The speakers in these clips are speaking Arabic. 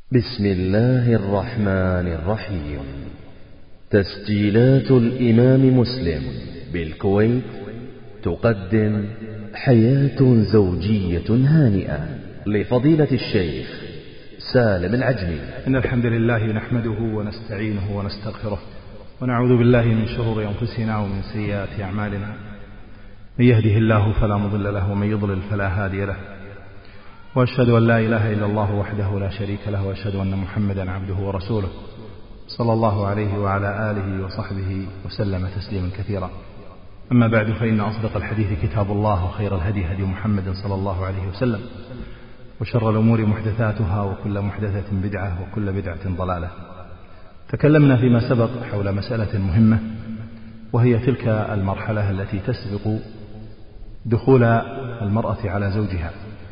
بسم الله الرحمن الرحيم. تسجيلات الإمام مسلم بالكويت تقدم حياة زوجية هانئة لفضيلة الشيخ سالم العجمي. إن الحمد لله نحمده ونستعينه ونستغفره ونعوذ بالله من شرور أنفسنا ومن سيئات أعمالنا، من يهده الله فلا مضل له ومن يضلل فلا هادي له، وأشهد أن لا إله إلا الله وحده لا شريك له، وأشهد أن محمدا عبده ورسوله صلى الله عليه وعلى آله وصحبه وسلم تسليما كثيرا. أما بعد، فإن أصدق الحديث كتاب الله، وخير الهدي هدي محمد صلى الله عليه وسلم، وشر الأمور محدثاتها، وكل محدثة بدعة، وكل بدعة ضلالة. تكلمنا فيما سبق حول مسألة مهمة، وهي تلك المرحلة التي تسبق دخول المرأة على زوجها،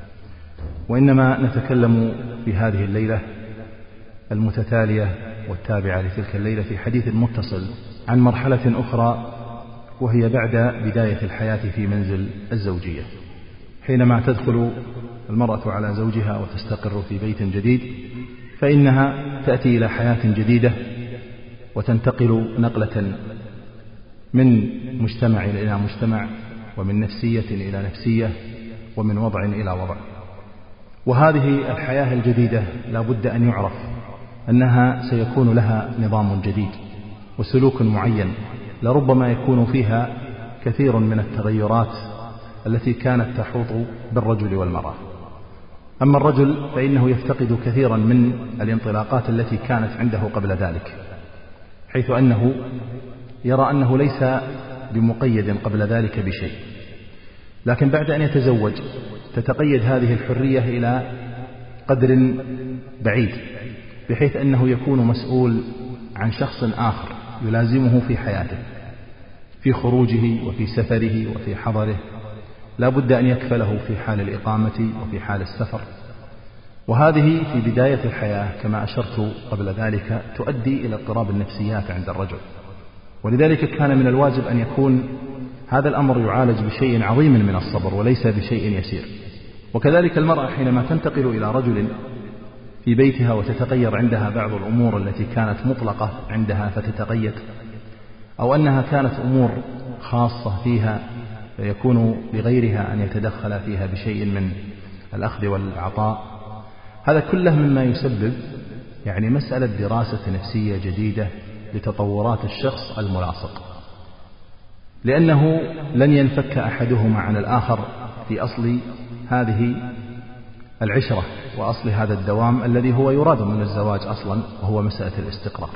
وإنما نتكلم في هذه الليلة المتتالية والتابعة لتلك الليلة في حديث متصل عن مرحلة أخرى، وهي بعد بداية الحياة في منزل الزوجية، حينما تدخل المرأة على زوجها وتستقر في بيت جديد، فإنها تأتي إلى حياة جديدة وتنتقل نقلة من مجتمع إلى مجتمع، ومن نفسية إلى نفسية، ومن وضع إلى وضع. وهذه الحياة الجديدة لا بد أن يعرف أنها سيكون لها نظام جديد وسلوك معين، لربما يكون فيها كثير من التغيرات التي كانت تحوط بالرجل والمرأة. أما الرجل فإنه يفتقد كثيرا من الانطلاقات التي كانت عنده قبل ذلك، حيث أنه يرى أنه ليس بمقيد قبل ذلك بشيء، لكن بعد أن يتزوج تتقيد هذه الحرية إلى قدر بعيد، بحيث أنه يكون مسؤول عن شخص آخر يلازمه في حياته، في خروجه وفي سفره وفي حضره، لا بد أن يكفله في حال الإقامة وفي حال السفر. وهذه في بداية الحياة كما أشرت قبل ذلك تؤدي إلى اضطراب النفسيات عند الرجل، ولذلك كان من الواجب أن يكون هذا الأمر يعالج بشيء عظيم من الصبر وليس بشيء يسير. وكذلك المرأة حينما تنتقل إلى رجل في بيتها وتتغير عندها بعض الأمور التي كانت مطلقة عندها فتتقيد، أو أنها كانت أمور خاصة فيها فيكون لغيرها أن يتدخل فيها بشيء من الأخذ والعطاء، هذا كله مما يسبب مسألة دراسة نفسية جديدة لتطورات الشخص الملاصق، لأنه لن ينفك أحدهما عن الآخر في أصل هذه العشرة وأصل هذا الدوام الذي هو يراد من الزواج أصلا، وهو مسألة الاستقرار.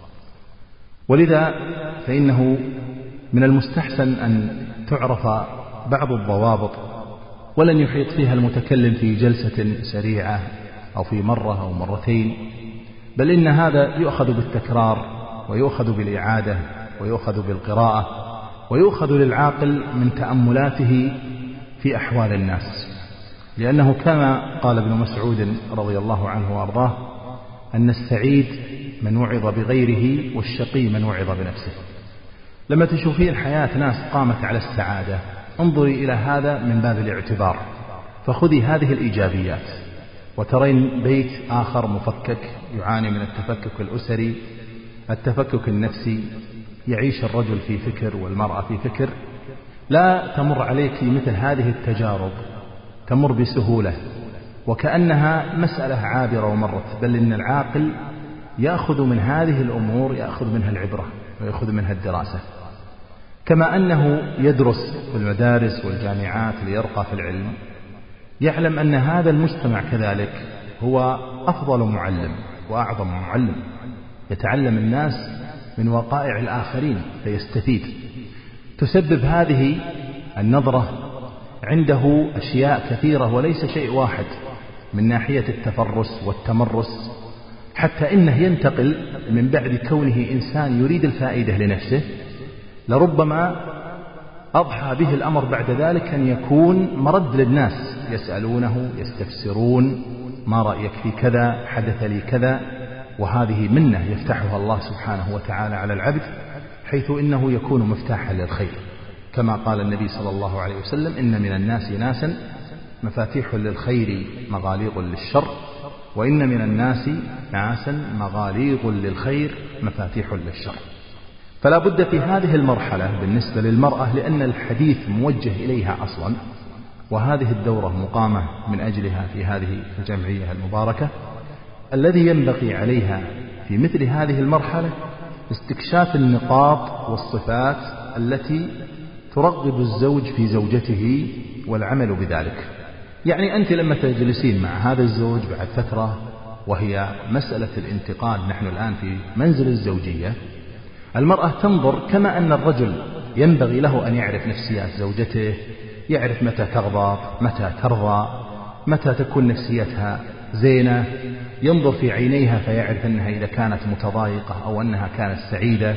ولذا فإنه من المستحسن أن تعرف بعض الضوابط، ولن يحيط فيها المتكلم في جلسة سريعة أو في مرة أو مرتين، بل إن هذا يؤخذ بالتكرار، ويؤخذ بالإعادة، ويؤخذ بالقراءة، ويؤخذ للعاقل من تأملاته في أحوال الناس، لأنه كما قال ابن مسعود رضي الله عنه وأرضاه: أن السعيد من وعظ بغيره، والشقي من وعظ بنفسه. لما تشوفين الحياة ناس قامت على السعادة، انظري إلى هذا من باب الاعتبار، فخذي هذه الإيجابيات، وترين بيت آخر مفكك يعاني من التفكك الأسري، التفكك النفسي، يعيش الرجل في فكر والمرأة في فكر، لا تمر عليك مثل هذه التجارب، تمر بسهولة وكأنها مسألة عابرة ومرت، بل إن العاقل يأخذ من هذه الأمور، يأخذ منها العبرة ويأخذ منها الدراسة، كما أنه يدرس في المدارس والجامعات ليرقى في العلم، يعلم أن هذا المجتمع كذلك هو أفضل معلم وأعظم معلم، يتعلم الناس من وقائع الآخرين فيستفيد. تسبب هذه النظرة عنده أشياء كثيرة وليس شيء واحد، من ناحية التفرس والتمرس، حتى إنه ينتقل من بعد كونه إنسان يريد الفائدة لنفسه، لربما أضحى به الأمر بعد ذلك أن يكون مرد للناس، يسألونه يستفسرون: ما رأيك في كذا؟ حدث لي كذا. وهذه منة يفتحها الله سبحانه وتعالى على العبد، حيث إنه يكون مفتاحا للخير، كما قال النبي صلى الله عليه وسلم: إن من الناس ناسا مفاتيح للخير مغاليق للشر، وإن من الناس ناسا مغاليظ للخير مفاتيح للشر. فلا بد في هذه المرحلة بالنسبة للمرأة، لأن الحديث موجه إليها أصلا، وهذه الدورة مقامة من أجلها في هذه الجمعية المباركة، الذي ينبغي عليها في مثل هذه المرحلة استكشاف النقاط والصفات التي ترغب الزوج في زوجته والعمل بذلك. يعني أنت لما تجلسين مع هذا الزوج بعد فترة، وهي مسألة الانتقال، نحن الآن في منزل الزوجية، المرأة تنظر كما أن الرجل ينبغي له أن يعرف نفسيات زوجته، يعرف متى تغضب، متى ترضى، متى تكون نفسيتها زينة، ينظر في عينيها فيعرف أنها إذا كانت متضايقة أو أنها كانت سعيدة.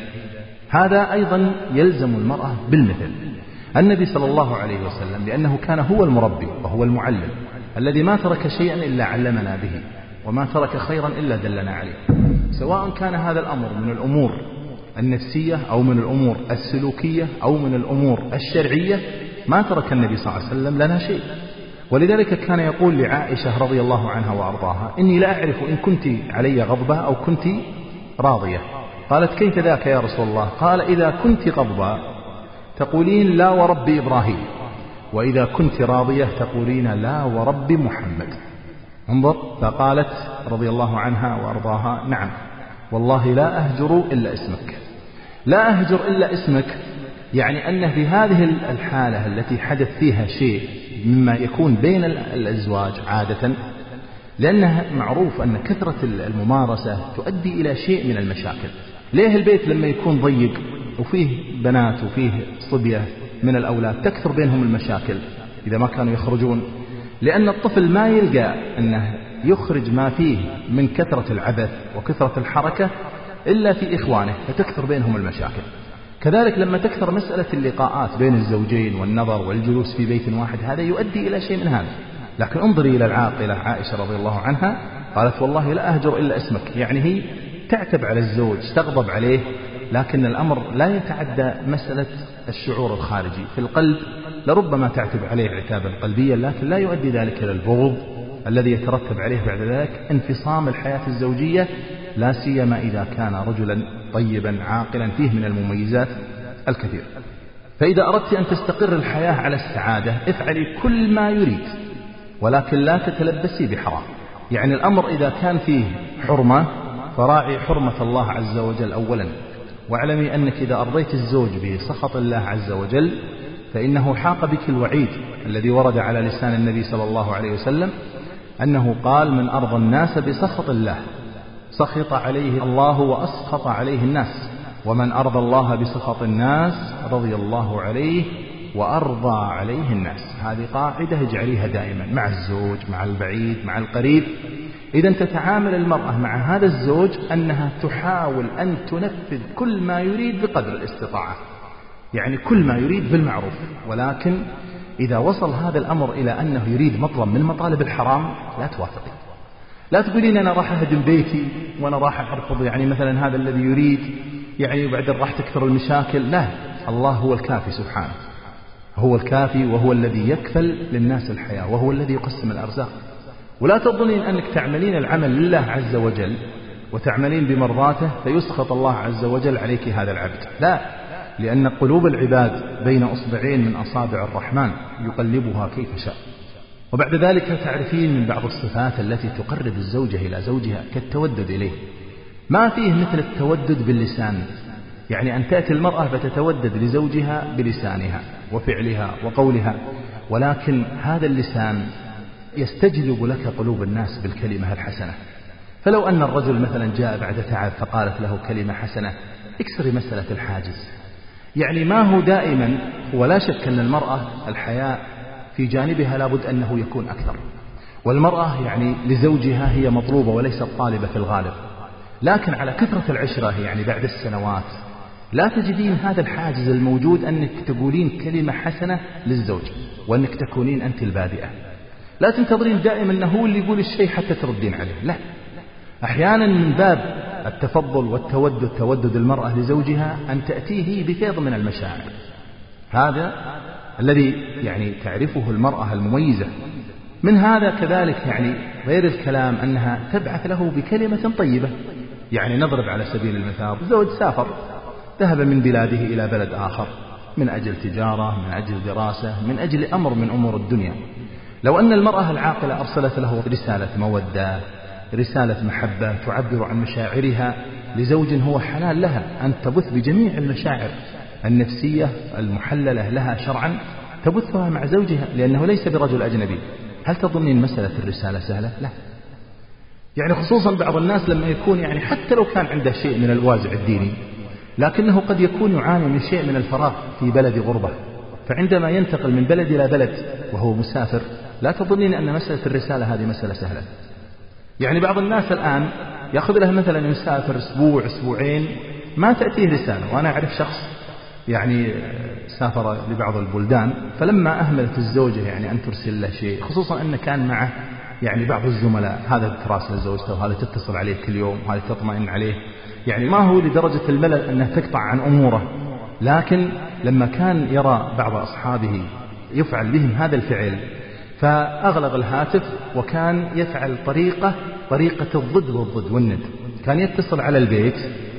هذا أيضا يلزم المرأة بالمثل. النبي صلى الله عليه وسلم لأنه كان هو المربي وهو المعلم الذي ما ترك شيئا إلا علمنا به، وما ترك خيرا إلا دلنا عليه، سواء كان هذا الأمر من الأمور النفسية أو من الأمور السلوكية أو من الأمور الشرعية، ما ترك النبي صلى الله عليه وسلم لنا شيء. ولذلك كان يقول لعائشة رضي الله عنها وأرضاها: إني لا أعرف إن كنت علي غضبة أو كنت راضية. قالت: كيف ذاك يا رسول الله؟ قال: إذا كنت غضبة تقولين لا ورب إبراهيم، وإذا كنت راضية تقولين لا ورب محمد. انظر، فقالت رضي الله عنها وأرضاها: نعم والله لا أهجر إلا اسمك. لا أهجر إلا اسمك، يعني أن في هذه الحالة التي حدث فيها شيء مما يكون بين الأزواج عادة، لأنها معروف أن كثرة الممارسة تؤدي إلى شيء من المشاكل. ليه البيت لما يكون ضيق وفيه بنات وفيه صبية من الأولاد تكثر بينهم المشاكل إذا ما كانوا يخرجون؟ لأن الطفل ما يلقى أنه يخرج ما فيه من كثرة العبث وكثرة الحركة إلا في إخوانه، فتكثر بينهم المشاكل. كذلك لما تكثر مسألة اللقاءات بين الزوجين والنظر والجلوس في بيت واحد، هذا يؤدي إلى شيء من هذا. لكن انظري إلى العاقلة عائشة رضي الله عنها، قالت: والله لا أهجر إلا اسمك. يعني هي تعتب على الزوج، تغضب عليه، لكن الأمر لا يتعدى مسألة الشعور الخارجي في القلب. لربما تعتب عليه عتابا قلبيا، لكن لا يؤدي ذلك إلى البغض الذي يترتب عليه بعد ذلك انفصام الحياة الزوجية، لا سيما إذا كان رجلا طيبا عاقلا فيه من المميزات الكثير. فإذا أردت أن تستقر الحياة على السعادة، افعلي كل ما يريد، ولكن لا تتلبسي بحرام. يعني الأمر إذا كان فيه حرمة فراعي حرمة الله عز وجل أولا، واعلمي أنك إذا أرضيت الزوج بسخط الله عز وجل فإنه حاق بك الوعيد الذي ورد على لسان النبي صلى الله عليه وسلم، أنه قال: من أرضى الناس بسخط الله سخط عليه الله وأسخط عليه الناس، ومن أرضى الله بسخط الناس رضي الله عليه وأرضى عليه الناس. هذه قاعدة اجعليها دائما مع الزوج، مع البعيد، مع القريب. إذا تتعامل المرأة مع هذا الزوج أنها تحاول أن تنفذ كل ما يريد بقدر الاستطاعة، يعني كل ما يريد بالمعروف. ولكن إذا وصل هذا الأمر إلى أنه يريد مطلب من مطالب الحرام لا توافقي. لا تقولين أنا راح أهدم بيتي وأنا راح أرفض، يعني مثلا هذا الذي يريد، يعني بعد راح تكثر المشاكل. لا، الله هو الكافي سبحانه، هو الكافي وهو الذي يكفل للناس الحياة وهو الذي يقسم الأرزاق. ولا تظنين أنك تعملين العمل لله عز وجل وتعملين بمرضاته فيسخط الله عز وجل عليك هذا العبد. لا، لأن قلوب العباد بين أصبعين من أصابع الرحمن يقلبها كيف شاء. وبعد ذلك تعرفين من بعض الصفات التي تقرب الزوجة إلى زوجها كالتودد إليه. ما فيه مثل التودد باللسان، يعني أن تأتي المرأة فتتودد لزوجها بلسانها وفعلها وقولها، ولكن هذا اللسان يستجلب لك قلوب الناس بالكلمة الحسنة. فلو أن الرجل مثلا جاء بعد تعب فقالت له كلمة حسنة، اكسري مسألة الحاجز. يعني ما هو دائما، ولا شك أن المرأة الحياء في جانبها لابد أنه يكون أكثر، والمرأة يعني لزوجها هي مطلوبة وليست طالبة في الغالب، لكن على كثرة العشرة يعني بعد السنوات لا تجدين هذا الحاجز الموجود أنك تقولين كلمة حسنة للزوج وأنك تكونين أنت البادئة. لا تنتظرين دائما أنه هو اللي يقول الشيء حتى تردين عليه، لا، أحيانا من باب التفضل والتودد، تودد المرأة لزوجها، أن تأتيه بفيض من المشاعر. هذا الذي يعني تعرفه المرأة المميزة من هذا كذلك يعني غير الكلام أنها تبعث له بكلمة طيبة. يعني نضرب على سبيل المثال زوج سافر ذهب من بلاده إلى بلد آخر من أجل تجارة، من أجل دراسة، من أجل أمر من أمور الدنيا. لو أن المرأة العاقلة أرسلت له رسالة مودة، رسالة محبة تعبر عن مشاعرها لزوج هو حلال لها أن تبث بجميع المشاعر النفسية المحللة لها شرعا، تبثها مع زوجها لأنه ليس برجل أجنبي، هل تظنين مسألة الرسالة سهلة؟ لا. يعني خصوصا بعض الناس لما يكون يعني حتى لو كان عنده شيء من الوازع الديني، لكنه قد يكون يعاني من شيء من الفراغ في بلد غربة، فعندما ينتقل من بلد إلى بلد وهو مسافر لا تظنين أن مسألة الرسالة هذه مسألة سهلة. يعني بعض الناس الآن يأخذ له مثلا يسافر أسبوع أسبوعين ما تأتيه رسالة. وأنا أعرف شخص يعني سافر لبعض البلدان، فلما أهملت الزوجة يعني أن ترسل له شيء، خصوصا أن كان معه يعني بعض الزملاء، هذا تراسل زوجته وهذا تتصل عليه كل يوم وهذا تطمئن عليه، يعني ما هو لدرجة الملل أنه تقطع عن أموره، لكن لما كان يرى بعض أصحابه يفعل بهم هذا الفعل فأغلق الهاتف، وكان يفعل طريقة الضد والضد والند. كان يتصل على البيت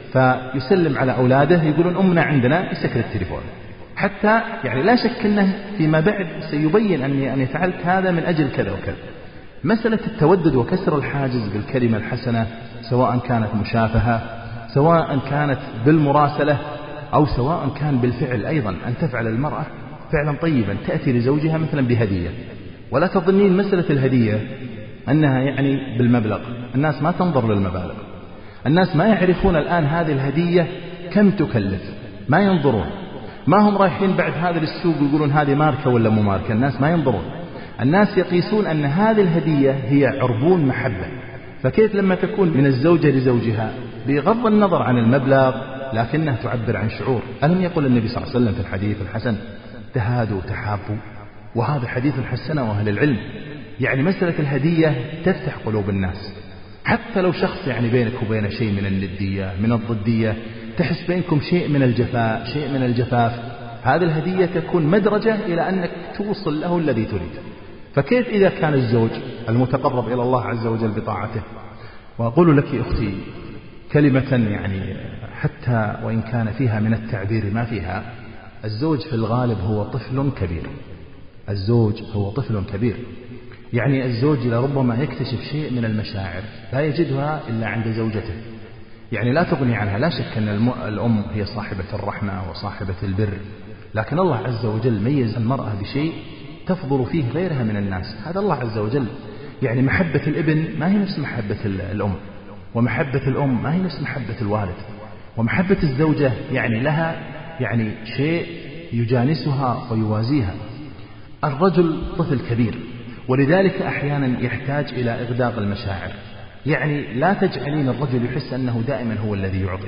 فيسلم على أولاده يقولون أمنا عندنا، يسكر التليفون، حتى يعني لا شك أنه فيما بعد سيبين أني فعلت هذا من أجل كذا وكذا. مسألة التودد وكسر الحاجز بالكلمة الحسنة، سواء كانت مشافهة، سواء كانت بالمراسلة، أو سواء كان بالفعل أيضا، أن تفعل المرأة فعلا طيبا تأتي لزوجها مثلا بهدية. ولا تظنين مسألة الهدية أنها يعني بالمبلغ، الناس ما تنظر للمبالغ، الناس ما يعرفون الآن هذه الهدية كم تكلف، ما ينظرون، ما هم رايحين بعد هذا للسوق يقولون هذه ماركة ولا مو ماركة، الناس ما ينظرون، الناس يقيسون أن هذه الهدية هي عربون محبة. فكيف لما تكون من الزوجة لزوجها بغض النظر عن المبلغ لكنها تعبر عن شعور؟ ألم يقول النبي صلى الله عليه وسلم في الحديث الحسن تهادوا تحابوا؟ وهذا حديث حسنه أهل العلم. يعني مسألة الهدية تفتح قلوب الناس، حتى لو شخص يعني بينك وبينه شيء من الندية من الضدية، تحس بينكم شيء من الجفاء شيء من الجفاف، هذه الهدية تكون مدرجة إلى أنك توصل له الذي تريد. فكيف إذا كان الزوج المتقرب إلى الله عز وجل بطاعته؟ وأقول لك أختي كلمة يعني حتى وإن كان فيها من التعبير ما فيها، الزوج في الغالب هو طفل كبير، الزوج هو طفل كبير. يعني الزوج لربما يكتشف شيء من المشاعر لا يجدها إلا عند زوجته، يعني لا تغني عنها. لا شك أن الأم هي صاحبة الرحمة وصاحبة البر، لكن الله عز وجل ميز المرأة بشيء تفضل فيه غيرها من الناس، هذا الله عز وجل. يعني محبة الابن ما هي نفس محبة الأم، ومحبة الأم ما هي نفس محبة الوالد، ومحبة الزوجة يعني لها يعني شيء يجانسها ويوازيها. الرجل طفل كبير، ولذلك أحيانا يحتاج إلى إغداق المشاعر. يعني لا تجعلين الرجل يحس أنه دائما هو الذي يعطي،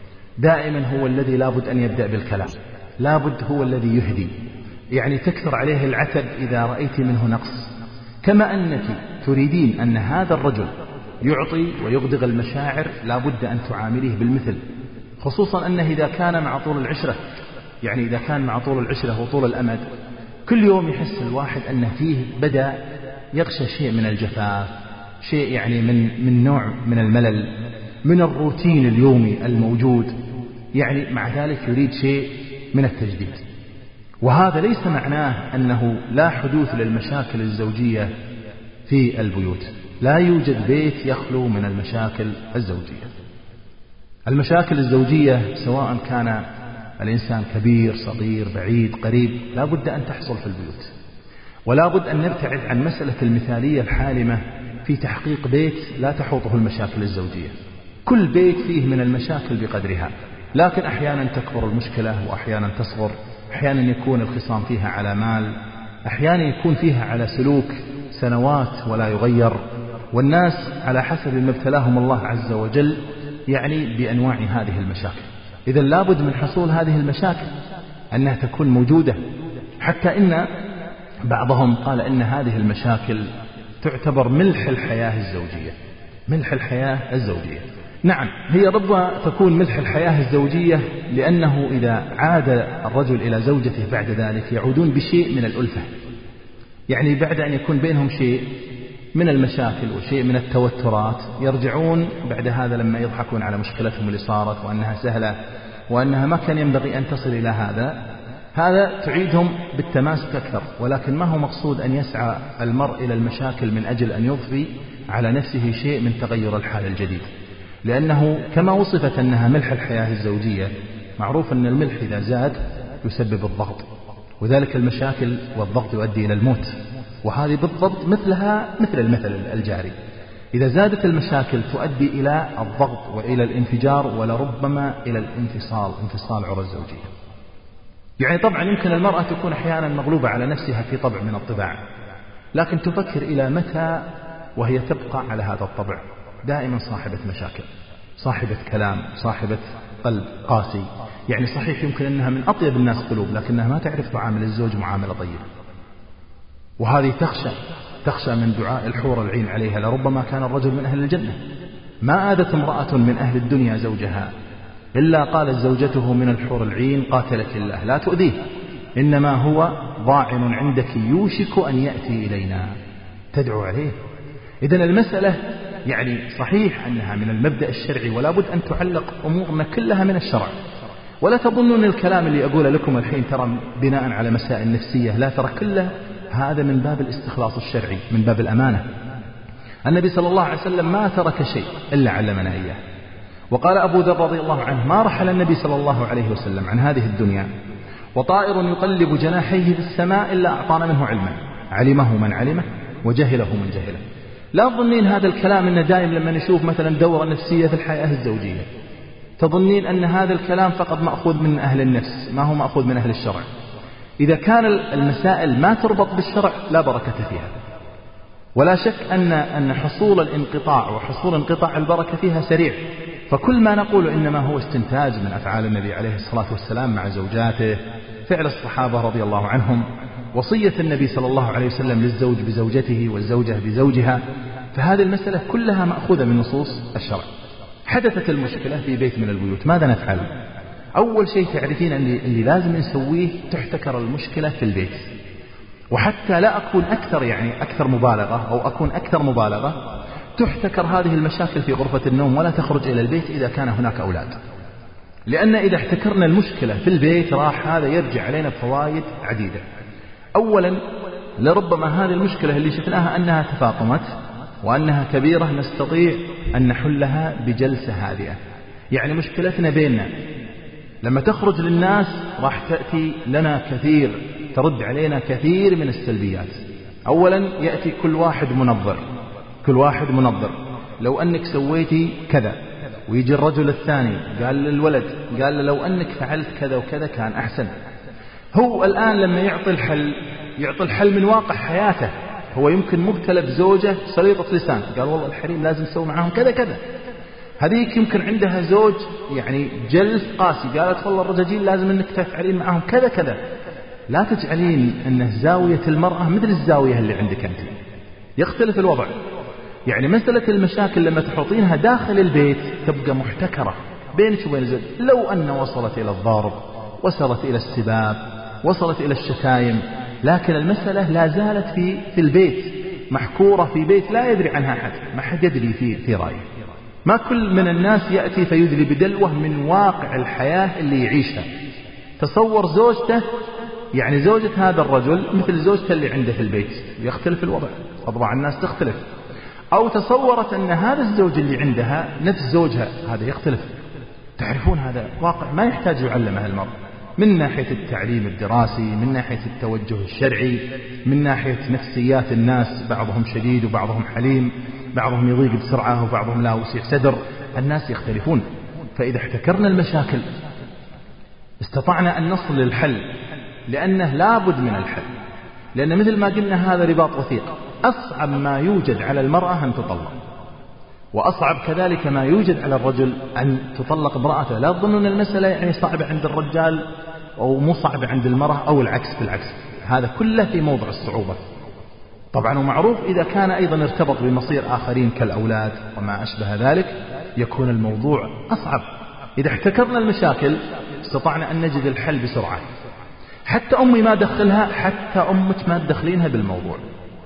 دائما هو الذي لابد أن يبدأ بالكلام، لابد هو الذي يهدي، يعني تكثر عليه العتب إذا رأيت منه نقص. كما أنك تريدين أن هذا الرجل يعطي ويغدق المشاعر، لابد أن تعامليه بالمثل، خصوصا أنه إذا كان مع طول العشرة، يعني إذا كان مع طول العشرة وطول الأمد، كل يوم يحس الواحد أنه فيه بدأ يغشى شيء من الجفاف، شيء يعني من نوع من الملل، من الروتين اليومي الموجود، يعني مع ذلك يريد شيء من التجديد. وهذا ليس معناه أنه لا حدوث للمشاكل الزوجية في البيوت، لا يوجد بيت يخلو من المشاكل الزوجية. المشاكل الزوجية سواء كان الإنسان كبير صغير بعيد قريب لا بد أن تحصل في البيوت، ولا بد أن نبتعد عن مسألة المثالية الحالمة في تحقيق بيت لا تحوطه المشاكل الزوجية. كل بيت فيه من المشاكل بقدرها، لكن أحيانا تكبر المشكلة وأحيانا تصغر، أحيانا يكون الخصام فيها على مال، أحيانا يكون فيها على سلوك سنوات ولا يغير، والناس على حسب ما ابتلاهم الله عز وجل يعني بأنواع هذه المشاكل. إذا لابد من حصول هذه المشاكل أنها تكون موجودة، حتى إن بعضهم قال إن هذه المشاكل تعتبر ملح الحياة الزوجية، ملح الحياة الزوجية. نعم هي ربما تكون ملح الحياة الزوجية، لأنه إذا عاد الرجل إلى زوجته بعد ذلك يعودون بشيء من الألفة، يعني بعد أن يكون بينهم شيء من المشاكل وشيء من التوترات، يرجعون بعد هذا لما يضحكون على مشكلتهم اللي صارت وأنها سهلة وأنها ما كان ينبغي أن تصل إلى هذا تعيدهم بالتماسك أكثر. ولكن ما هو مقصود أن يسعى المرء إلى المشاكل من أجل أن يضفي على نفسه شيء من تغير الحال الجديد، لأنه كما وصفت أنها ملح الحياة الزوجية، معروف أن الملح إذا زاد يسبب الضغط، وذلك المشاكل والضغط يؤدي إلى الموت، وهذه بالضبط مثل المثل الجاري. إذا زادت المشاكل تؤدي إلى الضغط وإلى الانفجار ولربما إلى انفصال عرى الزوجية. يعني طبعا يمكن المرأة تكون أحيانا مغلوبة على نفسها في طبع من الطباع، لكن تفكر إلى متى وهي تبقى على هذا الطبع، دائما صاحبة مشاكل، صاحبة كلام، صاحبة قلب قاسي. يعني صحيح يمكن أنها من أطيب الناس قلوب، لكنها ما تعرف تعامل الزوج معاملة طيبة، وهذه تخشى من دعاء الحور العين عليها. لربما كان الرجل من أهل الجنة، ما آذت امرأة من أهل الدنيا زوجها إلا قالت زوجته من الحور العين قاتلك الله لا تؤذيه، إنما هو ضاعن عندك يوشك أن يأتي إلينا، تدعو عليه. إذن المسألة يعني صحيح أنها من المبدأ الشرعي، ولا بد أن تعلق أمورنا كلها من الشرع. ولا تظنون الكلام اللي أقوله لكم الحين ترى بناء على مسائل نفسية، لا، ترى كله هذا من باب الاستخلاص الشرعي، من باب الأمانة. النبي صلى الله عليه وسلم ما ترك شيء إلا علمنا إياه. وقال أبو ذر رضي الله عنه: ما رحل النبي صلى الله عليه وسلم عن هذه الدنيا وطائر يقلب جناحيه في السماء إلا أعطانا منه علما، علمه من علمه وجهله من جهله. لا تظنين هذا الكلام أنه دائم لما نشوف مثلا دورة نفسية في الحياة الزوجية تظنين أن هذا الكلام فقط مأخوذ من أهل النفس، ما هو مأخوذ من أهل الشرع. إذا كان المسائل ما تربط بالشرع لا بركة فيها، ولا شك أن حصول الانقطاع وحصول انقطاع البركة فيها سريع. فكل ما نقول إنما هو استنتاج من أفعال النبي عليه الصلاة والسلام مع زوجاته، فعل الصحابة رضي الله عنهم، وصية النبي صلى الله عليه وسلم للزوج بزوجته والزوجة بزوجها، فهذه المسألة كلها مأخوذة من نصوص الشرع. حدثت المشكلة في بيت من البيوت، ماذا نفعل؟ أول شيء تعرفين اللي لازم نسويه، تحتكر المشكلة في البيت. وحتى لا أكون أكثر مبالغة أو أكون أكثر مبالغة، تحتكر هذه المشاكل في غرفة النوم ولا تخرج إلى البيت إذا كان هناك أولاد، لأن إذا احتكرنا المشكلة في البيت راح هذا يرجع علينا بفوائد عديدة. أولا، لربما هذه المشكلة اللي شفناها أنها تفاقمت وأنها كبيرة نستطيع أن نحلها بجلسة هادئة. يعني مشكلتنا بيننا لما تخرج للناس راح تأتي لنا كثير، ترد علينا كثير من السلبيات. أولا يأتي كل واحد منظر، لو أنك سويتي كذا، ويجي الرجل الثاني قال للولد، قال له لو أنك فعلت كذا وكذا كان أحسن. هو الآن لما يعطي الحل من واقع حياته، هو يمكن مبتلى بزوجة سليطة لسان، قال والله الحريم لازم نسوي معاهم كذا كذا. هذيك يمكن عندها زوج يعني جلس قاسي، قالت والله الرجاجيل لازم انك تفعلين معاهم كذا كذا. لا تجعلين أن زاوية المرأة مثل الزاوية اللي عندك أنت، يختلف الوضع. يعني مسألة المشاكل لما تحطينها داخل البيت تبقى محتكرة بينك وبين الزوج. لو أن وصلت إلى الضرب، وصلت إلى السباب، وصلت إلى الشتايم، لكن المسألة لا زالت في البيت محكورة، في بيت لا يدري عنها أحد، ما حد يدري في رأيه. ما كل من الناس يأتي فيدلي بدلوه من واقع الحياة اللي يعيشها. تصور زوجته، يعني زوجة هذا الرجل مثل زوجته اللي عنده في البيت، يختلف الوضع، أطباع الناس تختلف. أو تصورت أن هذا الزوج اللي عندها نفس زوجها، هذا يختلف. تعرفون هذا واقع ما يحتاج يعلمه المرء، من ناحية التعليم الدراسي، من ناحية التوجه الشرعي، من ناحية نفسيات الناس، بعضهم شديد وبعضهم حليم، بعضهم يضيق بسرعة وبعضهم لا وسيع صدر، الناس يختلفون. فإذا احتكرنا المشاكل استطعنا أن نصل للحل، لأنه لا بد من الحل. لأن مثل ما قلنا هذا رباط وثيق. أصعب ما يوجد على المرأة أن تطلق، وأصعب كذلك ما يوجد على الرجل أن تطلق امرأته. لا تظنون المسألة يعني صعبة عند الرجال أو مو صعبة عند المرأة أو العكس، بالعكس، هذا كله في موضع الصعوبة طبعا. ومعروف إذا كان أيضا ارتبط بمصير آخرين كالأولاد وما أشبه ذلك يكون الموضوع أصعب. إذا احتكرنا المشاكل استطعنا أن نجد الحل بسرعة. حتى أمي ما دخلها، حتى أمك ما تدخلينها بالموضوع.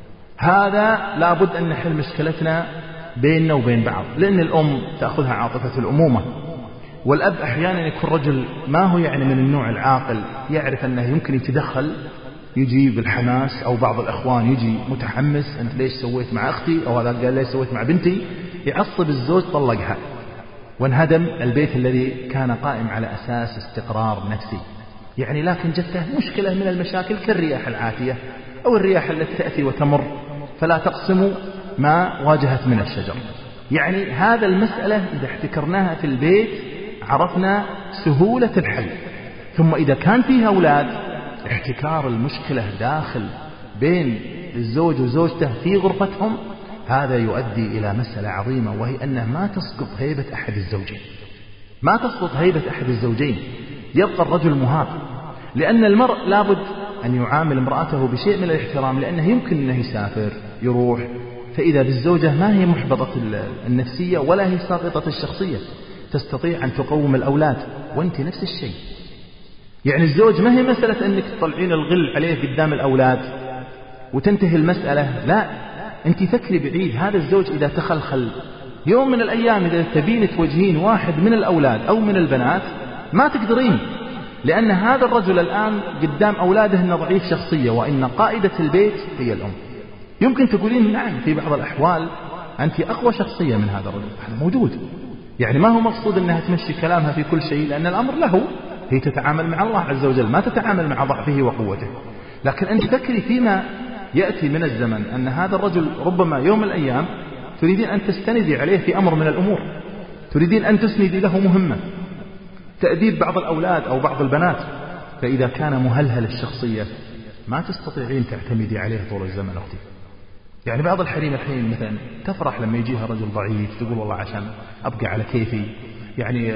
هذا لابد أن نحل مشكلتنا بيننا وبين بعض، لأن الأم تأخذها عاطفة الأمومة، والأب أحيانا يكون رجل ما هو يعني من النوع العاقل، يعرف أنه يمكن يتدخل، يجي بالحماس، أو بعض الأخوان يجي متحمس، أنت ليش سويت مع أختي، أو هذا قال ليش سويت مع بنتي، يعصب الزوج طلقها، وانهدم البيت الذي كان قائم على أساس استقرار نفسي. يعني لكن جته مشكلة من المشاكل كالرياح العاتية أو الرياح التي تأتي وتمر، فلا تقسموا ما واجهت من الشجر. يعني هذا المسألة إذا احتكرناها في البيت عرفنا سهولة الحل. ثم إذا كان فيها أولاد، احتكار المشكلة داخل بين الزوج وزوجته في غرفتهم، هذا يؤدي إلى مسألة عظيمة، وهي أنه ما تسقط هيبة أحد الزوجين، ما تسقط هيبة أحد الزوجين، يبقى الرجل مهاب. لأن المرء لابد أن يعامل امرأته بشيء من الاحترام، لأنه يمكن أنه يسافر يروح، فإذا بالزوجة ما هي محبطة النفسية ولا هي ساقطة الشخصية، تستطيع أن تقوم الأولاد، وأنت نفس الشيء. يعني الزوج ما هي مسألة أنك تطلعين الغل عليه قدام الأولاد وتنتهي المسألة، لا، أنت فكري بعيد. هذا الزوج إذا تخلخل يوم من الأيام، إذا تبين توجهين واحد من الأولاد أو من البنات ما تقدرين، لأن هذا الرجل الآن قدام أولاده أنه ضعيف شخصية، وإن قائدة البيت هي الأم. يمكن تقولين نعم في بعض الأحوال أنت أقوى شخصية من هذا الرجل، هذا موجود. يعني ما هو مقصود أنها تمشي كلامها في كل شيء، لأن الأمر له، هي تتعامل مع الله عز وجل، ما تتعامل مع ضعفه وقوته. لكن أنت فكري فيما يأتي من الزمن، أن هذا الرجل ربما يوم من الأيام تريدين أن تستندي عليه في أمر من الأمور، تريدين أن تسندي له مهمة، تأديب بعض الأولاد أو بعض البنات، فإذا كان مهلهل الشخصية ما تستطيعين تعتمدي عليه طول الزمن أختي. يعني بعض الحريم الحين مثلا تفرح لما يجيها رجل ضعيف، تقول والله عشان أبقى على كيفي، يعني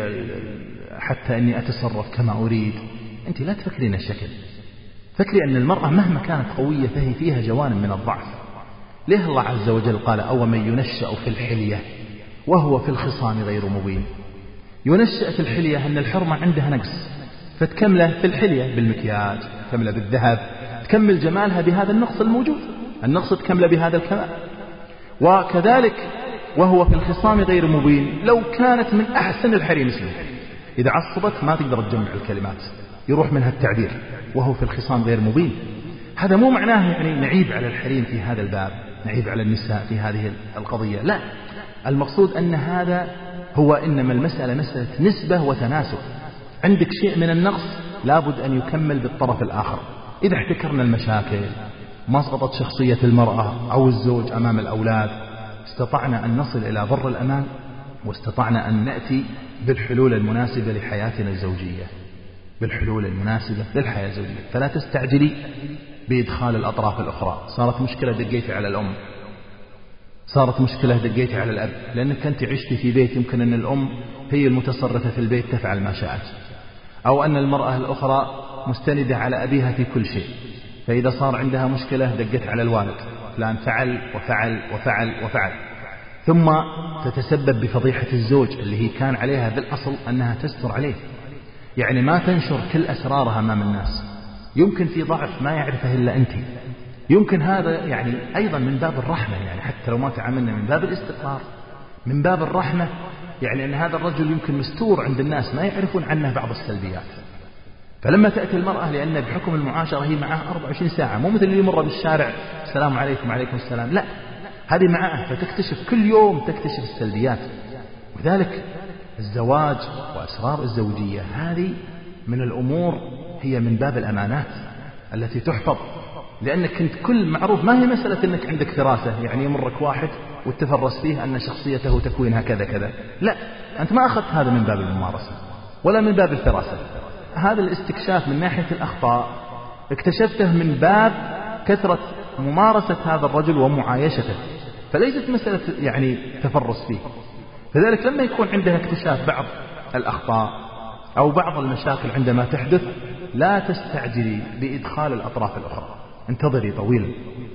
حتى أني أتصرف كما أريد. أنت لا تفكرين الشكل، فكري أن المرأة مهما كانت قوية فهي فيها جوانب من الضعف. ليه الله عز وجل قال أو من ينشأ في الحلية وهو في الخصام غير مبين؟ ينشأ في الحلية أن الحرمة عندها نقص، فتكمله في الحلية بالمكياج، تكمله بالذهب، تكمل جمالها بهذا النقص الموجود، النقص تكمله بهذا الكمال. وكذلك وهو في الخصام غير مبين، لو كانت من أحسن الحريم اسمه، إذا عصبت ما تقدر تجمع الكلمات، يروح منها التعبير، وهو في الخصام غير مبين. هذا مو معناه يعني نعيب على الحريم في هذا الباب، نعيب على النساء في هذه القضية، لا، المقصود أن هذا هو إنما المسألة مسألة نسبة وتناسب. عندك شيء من النقص لابد أن يكمل بالطرف الآخر. إذا احتكرنا المشاكل، ما سقطت شخصية المرأة أو الزوج أمام الأولاد، استطعنا أن نصل إلى بر الأمان، واستطعنا أن نأتي بالحلول المناسبة لحياتنا الزوجية، بالحلول المناسبة للحياة الزوجية. فلا تستعجلي بإدخال الأطراف الأخرى. صارت مشكلة دقيتي على الأم، صارت مشكلة دقيتي على الأب، لأنك أنت عشتي في بيت يمكن أن الأم هي المتصرفة في البيت تفعل ما شاءت، أو أن المرأة الأخرى مستندة على أبيها في كل شيء، فإذا صار عندها مشكلة دقت على الوالد، فلان فعل وفعل وفعل وفعل، ثم تتسبب بفضيحة الزوج اللي هي كان عليها بالأصل أنها تستر عليه، يعني ما تنشر كل أسرارها أمام الناس، يمكن في ضعف ما يعرفه إلا أنت. يمكن هذا يعني أيضا من باب الرحمة، يعني حتى لو ما تعاملنا من باب الاستقرار، من باب الرحمة، يعني أن هذا الرجل يمكن مستور عند الناس ما يعرفون عنه بعض السلبيات. فلما تأتي المرأة، لأن بحكم المعاشرة هي معها 24 ساعة، مو مثل اللي يمر بالشارع السلام عليكم وعليكم السلام، لا، هذه معها، فتكتشف كل يوم تكتشف السلبيات. وذلك الزواج وأسرار الزوجية هذه من الأمور، هي من باب الأمانات التي تحفظ، لأنك كنت كل معروف، ما هي مسألة أنك عندك فراسة، يعني يمرك واحد وتفرس فيه أن شخصيته تكوينها كذا كذا، لا، أنت ما أخذت هذا من باب الممارسة ولا من باب الفراسة. هذا الاستكشاف من ناحية الأخطاء اكتشفته من باب كثرة ممارسة هذا الرجل ومعايشته، فليست مسألة يعني تفرس فيه. فذلك لما يكون عندها اكتشاف بعض الأخطاء أو بعض المشاكل عندما تحدث، لا تستعجلي بإدخال الأطراف الأخرى، انتظري طويلا.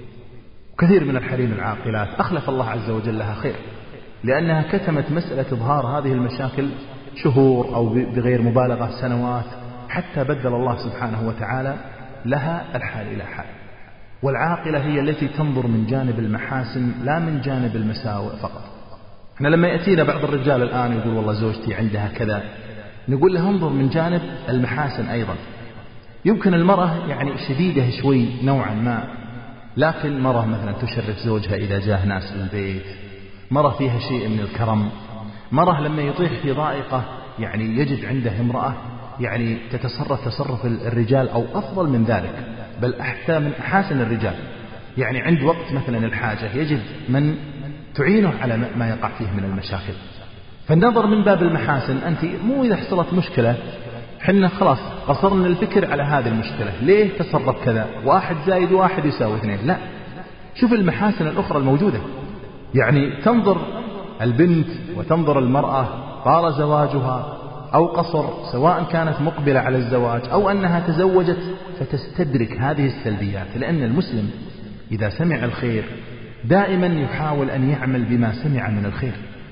كثير من الحريم العاقلات أخلف الله عز وجل لها خير، لأنها كتمت مسألة إظهار هذه المشاكل شهور أو بغير مبالغة سنوات، حتى بدل الله سبحانه وتعالى لها الحال إلى حال. والعاقلة هي التي تنظر من جانب المحاسن لا من جانب المساوئ فقط. احنا لما يأتينا بعض الرجال الآن يقول والله زوجتي عندها كذا، نقول له انظر من جانب المحاسن أيضا. يمكن المرأة يعني شديدة شوي نوعا ما، لكن مرة مثلا تشرف زوجها إذا جاء ناس للبيت، مرة فيها شيء من الكرم، مرة لما يطيح في ضائقة يعني يجد عنده امرأة يعني تتصرف تصرف الرجال أو أفضل من ذلك، بل حتى من أحاسن الرجال. يعني عند وقت مثلا الحاجة يجد من تعينه على ما يقع فيه من المشاكل. فالنظر من باب المحاسن، أنت مو إذا حصلت مشكلة حنا خلاص قصرنا الفكر على هذه المشكلة، ليه تصرف كذا، 1 زائد 1 يساوي 2، لا، شوف المحاسن الأخرى الموجودة. يعني تنظر البنت وتنظر المرأة طال زواجها أو قصر، سواء كانت مقبلة على الزواج أو أنها تزوجت، فتستدرك هذه السلبيات. لأن المسلم إذا سمع الخير دائما يحاول أن يعمل بما سمع من الخير.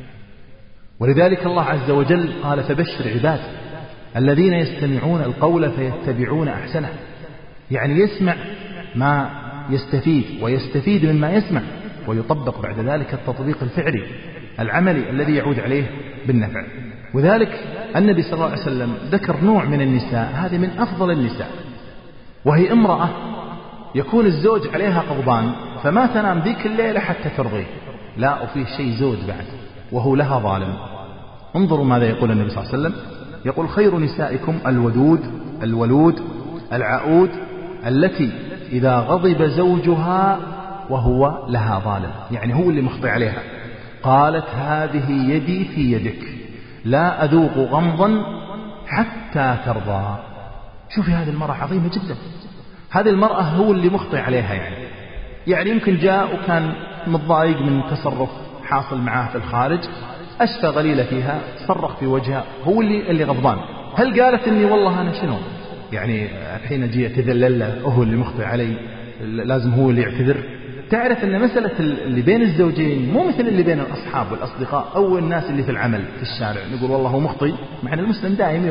ولذلك الله عز وجل قال فبشر عباد الذين يستمعون القول فيتبعون أحسنه. يعني يسمع ما يستفيد ويستفيد مما يسمع، ويطبق بعد ذلك التطبيق الفعلي العملي الذي يعود عليه بالنفع. وذلك النبي صلى الله عليه وسلم ذكر نوع من النساء، هذه من أفضل النساء، وهي امرأة يكون الزوج عليها غضبان فما تنام ذيك الليلة حتى ترضيه، لا، وفيه شيء زوج بعد وهو لها ظالم. انظروا ماذا يقول النبي صلى الله عليه وسلم، يقول خير نسائكم الولود العؤود التي إذا غضب زوجها وهو لها ظالم، يعني هو اللي مخطئ عليها، قالت هذه يدي في يدك لا أذوق غمضا حتى ترضى. شوفي هذه المرأة عظيمة جدا، هذه المرأة هو اللي مخطئ عليها. يعني يمكن جاء وكان متضايق من تصرف حاصل معاه في الخارج، أشفى غليلة فيها، صرخ في وجهها، هو اللي غضبان. هل قالت إني والله أنا شنو يعني الحين أجي أتذلل له، هو اللي مخطئ علي لازم هو اللي يعتذر؟ تعرف أن مسألة اللي بين الزوجين مو مثل اللي بين الأصحاب والأصدقاء أو الناس اللي في العمل في الشارع، نقول والله هو مخطئ، مع أن المسلم دائما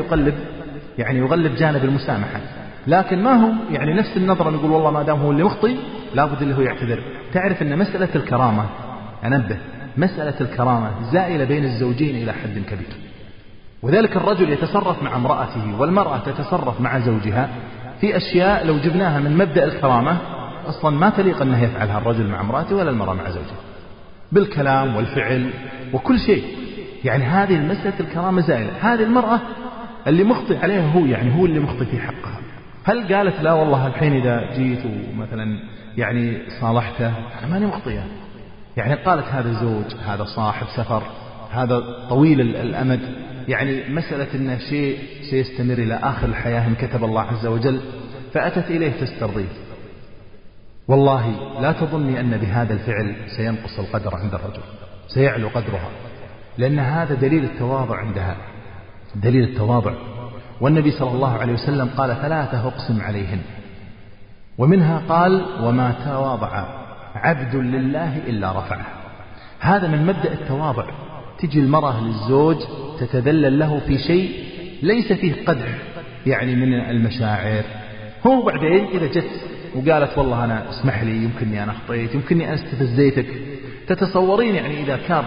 يغلب جانب المسامحة، لكن ما هو يعني نفس النظرة نقول والله ما دام هو اللي مخطئ لابد اللي هو يعتذر. تعرف أن مسألة الكرامة، أنبه، مسألة الكرامة زائلة بين الزوجين إلى حد كبير. وذلك الرجل يتصرف مع امرأته والمرأة تتصرف مع زوجها في أشياء لو جبناها من مبدأ الكرامة أصلا ما تليق أنه يفعلها الرجل مع امرأته ولا المرأة مع زوجها، بالكلام والفعل وكل شيء. يعني هذه المسألة الكرامة زائلة. هذه المرأة اللي مخطئ عليها هو، يعني هو اللي مخطئ في حقها. هل قالت لا والله الحين إذا جيت ومثلا يعني صالحته أنا ماني مخطئة؟ يعني قالت هذا زوج، هذا صاحب سفر، هذا طويل الأمد، يعني مسألة أن شيء سيستمر إلى آخر الحياة إن كتب الله عز وجل، فأتت إليه تسترضيه. والله لا تظني أن بهذا الفعل سينقص القدر عند الرجل، سيعلو قدرها، لأن هذا دليل التواضع عندها، دليل التواضع. والنبي صلى الله عليه وسلم قال 3 أقسم عليهن، ومنها قال وما تواضع عبد لله إلا رفعه. هذا من مبدأ التواضع. تجي المرأة للزوج تتذلل له في شيء ليس فيه قدح يعني من المشاعر، هو بعدين إذا جت وقالت والله أنا اسمح لي يمكنني أنا أخطيت، يمكنني أنا استفزيتك، تتصورين يعني إذا كان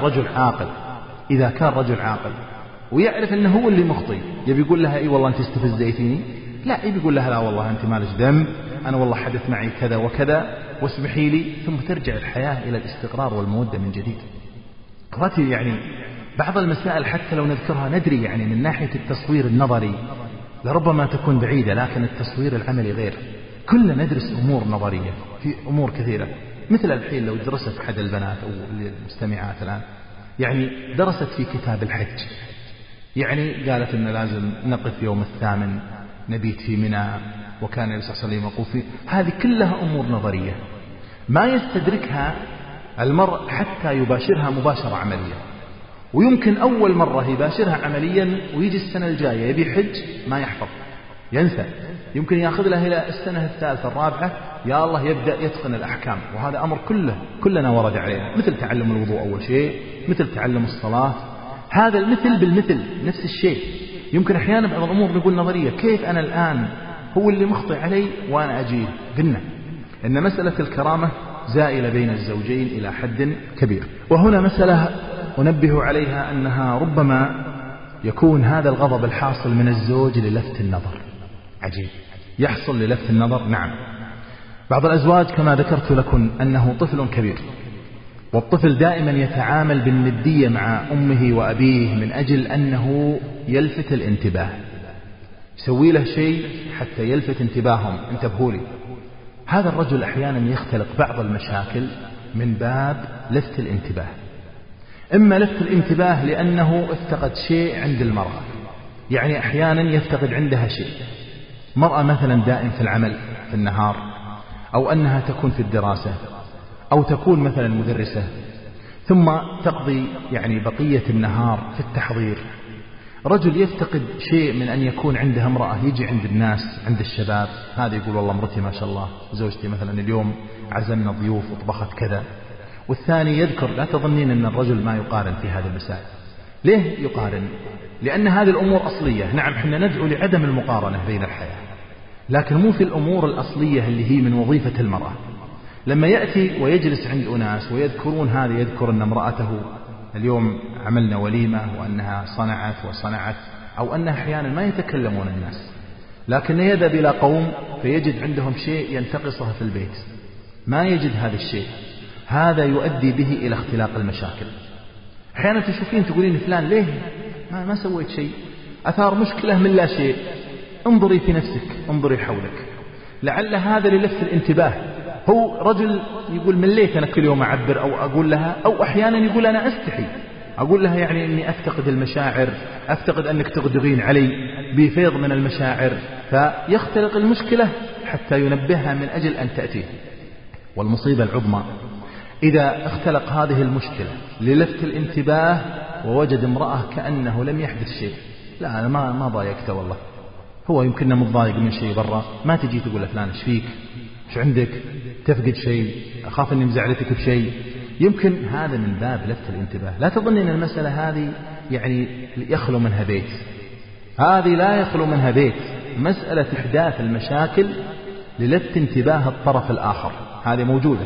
رجل عاقل ويعرف أنه هو اللي مخطئ يبي يقول لها إيه والله أنت استفزيتيني؟ لا، يبي يقول لها لا والله أنت مالك ذنب، أنا والله حدث معي كذا وكذا واسمحي لي، ثم ترجع الحياة إلى الاستقرار والمودة من جديد. أخواتي، يعني بعض المسائل حتى لو نذكرها ندري يعني من ناحية التصوير النظري لربما تكون بعيدة، لكن التصوير العملي غير. كلنا ندرس أمور نظرية في أمور كثيرة، مثل الحين لو درست أحد البنات أو المستمعات الآن يعني درست في كتاب الحج، يعني قالت إن لازم نقف يوم 8 نبيت في منى، وكان النبي صلى الله عليه وسلم يقول في هذه كلها أمور نظرية ما يستدركها المرء حتى يباشرها مباشرة عملية. ويمكن أول مرة يباشرها عمليا ويجي السنة الجاية يبي حج ما يحفظ، ينسى، يمكن يأخذ له إلى السنة الثالثة الرابعة يا الله يبدأ يتقن الأحكام. وهذا أمر كلنا ورد علينا، مثل تعلم الوضوء أول شيء، مثل تعلم الصلاة، هذا المثل بالمثل نفس الشيء. يمكن أحيانا بعض الأمور نقول نظرية، كيف أنا الآن هو اللي مخطئ علي وأنا أجيه. قلنا إن مسألة الكرامة زائلة بين الزوجين إلى حد كبير. وهنا مسألة أنبه عليها، أنها ربما يكون هذا الغضب الحاصل من الزوج للفت النظر. عجيب، يحصل للفت النظر. نعم، بعض الأزواج كما ذكرت لكم أنه طفل كبير، والطفل دائما يتعامل بالندية مع أمه وأبيه من أجل أنه يلفت الانتباه، يسوي له شيء حتى يلفت انتباههم، انتبهوا لي. هذا الرجل أحيانا يختلق بعض المشاكل من باب لفت الانتباه. إما لفت الانتباه لأنه افتقد شيء عند المرأة، يعني أحيانا يفتقد عندها شيء، مرأة مثلا دائم في العمل في النهار، أو أنها تكون في الدراسة، أو تكون مثلا مدرسة، ثم تقضي يعني بقية النهار في التحضير. رجل يفتقد شيء من أن يكون عندها امرأة، يجي عند الناس عند الشباب، هذا يقول والله مرتي ما شاء الله، زوجتي مثلا اليوم عزمنا ضيوف وطبخت كذا، والثاني يذكر. لا تظنين أن الرجل ما يقارن في هذه المسائل. ليه يقارن؟ لأن هذه الأمور أصلية. نعم، حنا ندعو لعدم المقارنة بين الحياة، لكن مو في الأمور الأصلية اللي هي من وظيفة المرأة. لما يأتي ويجلس عند أناس ويذكرون، هذا يذكر أن امرأته اليوم عملنا وليمة وأنها صنعت، أو أنها أحيانا ما يتكلمون الناس، لكن يذهب إلى قوم فيجد عندهم شيء ينتقصه في البيت، ما يجد هذا الشيء، هذا يؤدي به إلى اختلاق المشاكل. أحيانا تشوفين تقولين فلان ليه ما سويت شيء، أثار مشكلة من لا شيء. انظري في نفسك، انظري حولك، لعل هذا للفت الانتباه. هو رجل يقول من ليت أنا كل يوم أعبر أو أقول لها، أو أحيانا يقول أنا أستحي أقول لها، يعني أني أفتقد المشاعر، أفتقد أنك تغدغين علي بفيض من المشاعر، فيختلق المشكلة حتى ينبهها من أجل أن تأتيه. والمصيبة العظمى إذا اختلق هذه المشكلة للفت الانتباه ووجد امرأة كأنه لم يحدث شيء. لا أنا ما ضايقته والله، هو يمكننا متضايق من شيء برا، ما تجي تقول لفلان ايش فيك، ايش عندك، تفقد شيء، أخاف أني مزعلتك بشيء. يمكن هذا من باب لفت الانتباه. لا تظن أن المسألة هذه يعني يخلو منها بيت، هذه لا يخلو منها بيت. مسألة إحداث المشاكل للفت انتباه الطرف الآخر هذه موجودة.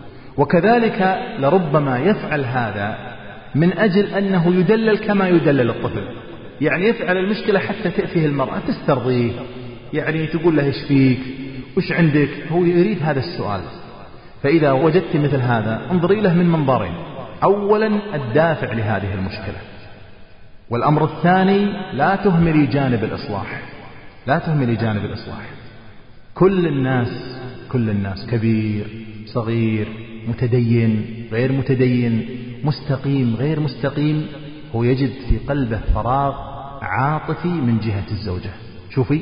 وكذلك لربما يفعل هذا من أجل أنه يدلل كما يدلل الطفل، يعني يفعل المشكلة حتى تأتيه المرأة تسترضيه، يعني تقول له ايش فيك، وش عندك، هو يريد هذا السؤال. فإذا وجدت مثل هذا انظري له من منظرين: أولا الدافع لهذه المشكلة، والأمر الثاني لا تهملي جانب الإصلاح، لا تهملي جانب الإصلاح. كل الناس كبير صغير، متدين غير متدين، مستقيم غير مستقيم، هو يجد في قلبه فراغ عاطفي من جهة الزوجة. شوفي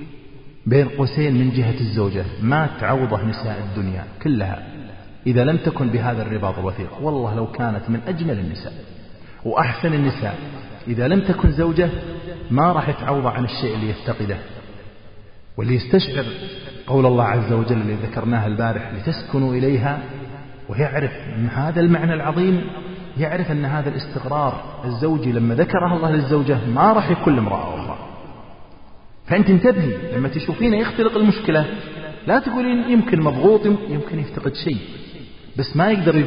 بين قوسين من جهة الزوجة ما تعوضه نساء الدنيا كلها إذا لم تكن بهذا الرباط الوثيق. والله لو كانت من أجمل النساء وأحسن النساء، إذا لم تكن زوجة ما راح يتعوض عن الشيء اللي يفتقده. واللي يستشعر قول الله عز وجل اللي ذكرناه البارح لتسكنوا إليها، ويعرف هذا المعنى العظيم، يعرف أن هذا الاستقرار الزوجي لما ذكره الله للزوجة ما راح يكون لامرأة أخرى. فأنت انتبهي لما تشوفين يختلق المشكلة، لا تقولين يمكن مضغوط، يمكن يفتقد شيء، بس ما يقدر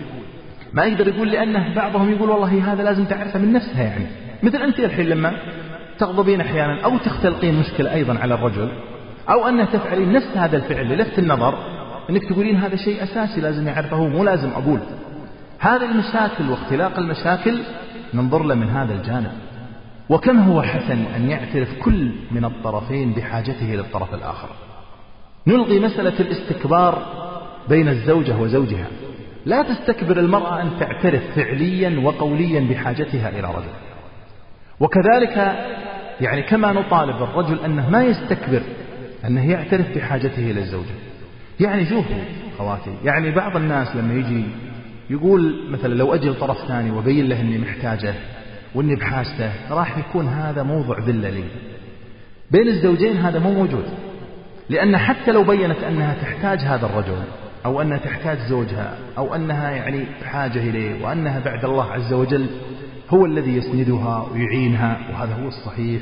يقول لأنه بعضهم يقول والله هذا لازم تعرفه من نفسها. يعني مثل أنت الحين لما تغضبين أحيانا أو تختلقين مشكلة أيضا على الرجل، أو أنه تفعلين نفس هذا الفعل للفت النظر، أنك تقولين هذا شيء أساسي لازم يعرفه، مو لازم أقول. هذه المشاكل واختلاق المشاكل ننظر له من هذا الجانب. وكم هو حسن أن يعترف كل من الطرفين بحاجته للطرف الآخر. نلغي مسألة الاستكبار بين الزوجة وزوجها. لا تستكبر المرأة أن تعترف فعليا وقوليا بحاجتها إلى رجل. وكذلك يعني كما نطالب الرجل أنه ما يستكبر أنه يعترف بحاجته للزوجة. يعني شوفوا خواتي، يعني بعض الناس لما يجي يقول مثلا لو أجي طرف ثاني وبين له أني محتاجه وأني بحاجته، راح يكون هذا موضع ذلة لي. بين الزوجين هذا مو موجود، لأن حتى لو بينت أنها تحتاج هذا الرجل، أو أنها تحتاج زوجها، أو أنها يعني بحاجة إليه، وأنها بعد الله عز وجل هو الذي يسندها ويعينها، وهذا هو الصحيح،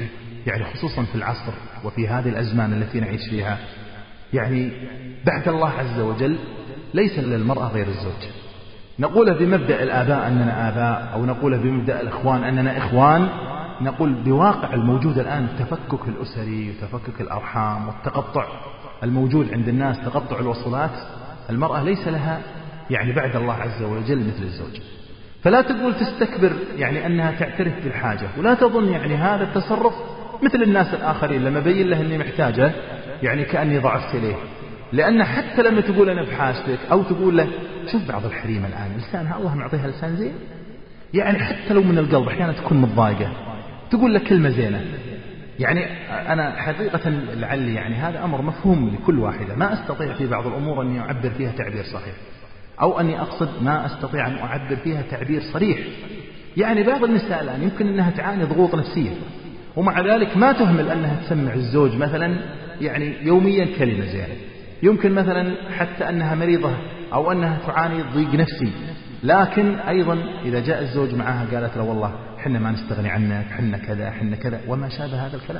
يعني خصوصا في العصر وفي هذه الأزمان التي نعيش فيها، يعني بعد الله عز وجل ليس للمرأة غير الزوج. نقول بمبدأ الآباء أننا آباء، أو نقول بمبدأ الإخوان أننا إخوان، نقول بواقع الموجود الآن، التفكك الأسري وتفكك الأرحام والتقطع الموجود عند الناس، تقطع الوصلات، المرأة ليس لها يعني بعد الله عز وجل مثل الزوج. فلا تقول تستكبر يعني أنها تعترف بالحاجة، ولا تظن يعني هذا التصرف مثل الناس الآخرين لما بين له أني محتاجة يعني كأني ضعفت إليه. لأن حتى لما تقول أنا بحاجتك، أو تقول له شوف بعض الحريم الآن لسانها الله معطيها لسان زين، يعني حتى لو من القلب أحيانا تكون متضايقة تقول لك كلمة زينة. يعني أنا حقيقة لعلي يعني هذا أمر مفهوم لكل واحدة، ما أستطيع في بعض الأمور أني أعبر فيها تعبير صحيح، أو أني أقصد ما أستطيع أن أعبر فيها تعبير صريح. يعني بعض النساء الآن يمكن أنها تعاني ضغوط نفسية، ومع ذلك ما تهمل أنها تسمع الزوج مثلا يعني يوميا كلمة زينة. يمكن مثلا حتى أنها مريضة أو أنها تعاني ضيق نفسي، لكن أيضا إذا جاء الزوج معها قالت له والله حنا ما نستغني عنك، حنا كذا حنا كذا، وما شابه هذا الكلام.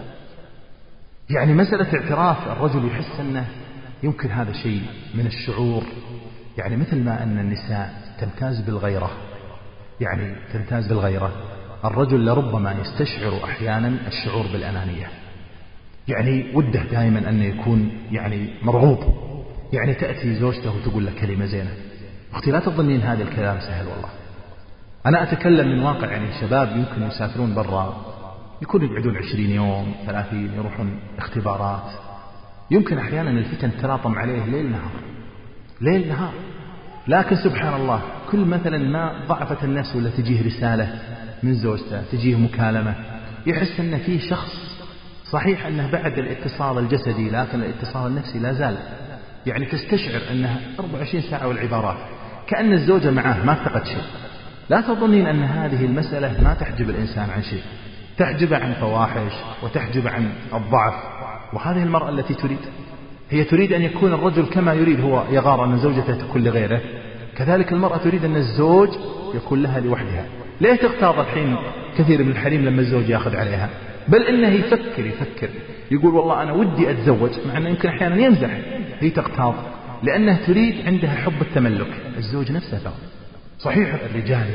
يعني مسألة اعتراف الرجل يحس أنه يمكن هذا شيء من الشعور، يعني مثل ما أن النساء تمتاز بالغيرة، يعني تمتاز بالغيرة، الرجل لربما يستشعر أحيانا الشعور بالأنانية، يعني وده دائما أن يكون يعني مرغوب. يعني تأتي زوجته وتقول لك كلمة زينة، أختي لا تظنين هذا الكلام سهل والله. أنا أتكلم من واقع، يعني شباب يمكن يسافرون برا، يكونوا يقعدون 20 يوم 30، يروحون اختبارات، يمكن أحيانا الفتن تراطم عليه ليل نهار ليل نهار، لكن سبحان الله كل مثلا ما ضعفت النفس ولا تجيه رسالة من زوجته، تجيه مكالمة، يحس أن فيه شخص، صحيح أنه بعد الاتصال الجسدي لكن الاتصال النفسي لا زال. يعني تستشعر أنها 24 ساعة والعبارات كأن الزوجة معه ما افتقد شيء. لا تظنين أن هذه المسألة ما تحجب الإنسان عن شيء، تحجب عن فواحش وتحجب عن الضعف. وهذه المرأة التي تريد، هي تريد أن يكون الرجل كما يريد، هو يغار أن زوجته تكون لغيره، كذلك المرأة تريد أن الزوج يكون لها لوحدها. ليه تغتاظ الحين كثير من الحريم لما الزوج يأخذ عليها؟ بل إنه يفكر يقول والله أنا ودي أتزوج، مع أنه يمكن أحيانا يمزح. هي تغتاظ لأنها تريد، عندها حب التملك. الزوج نفسه ترى صحيح الرجال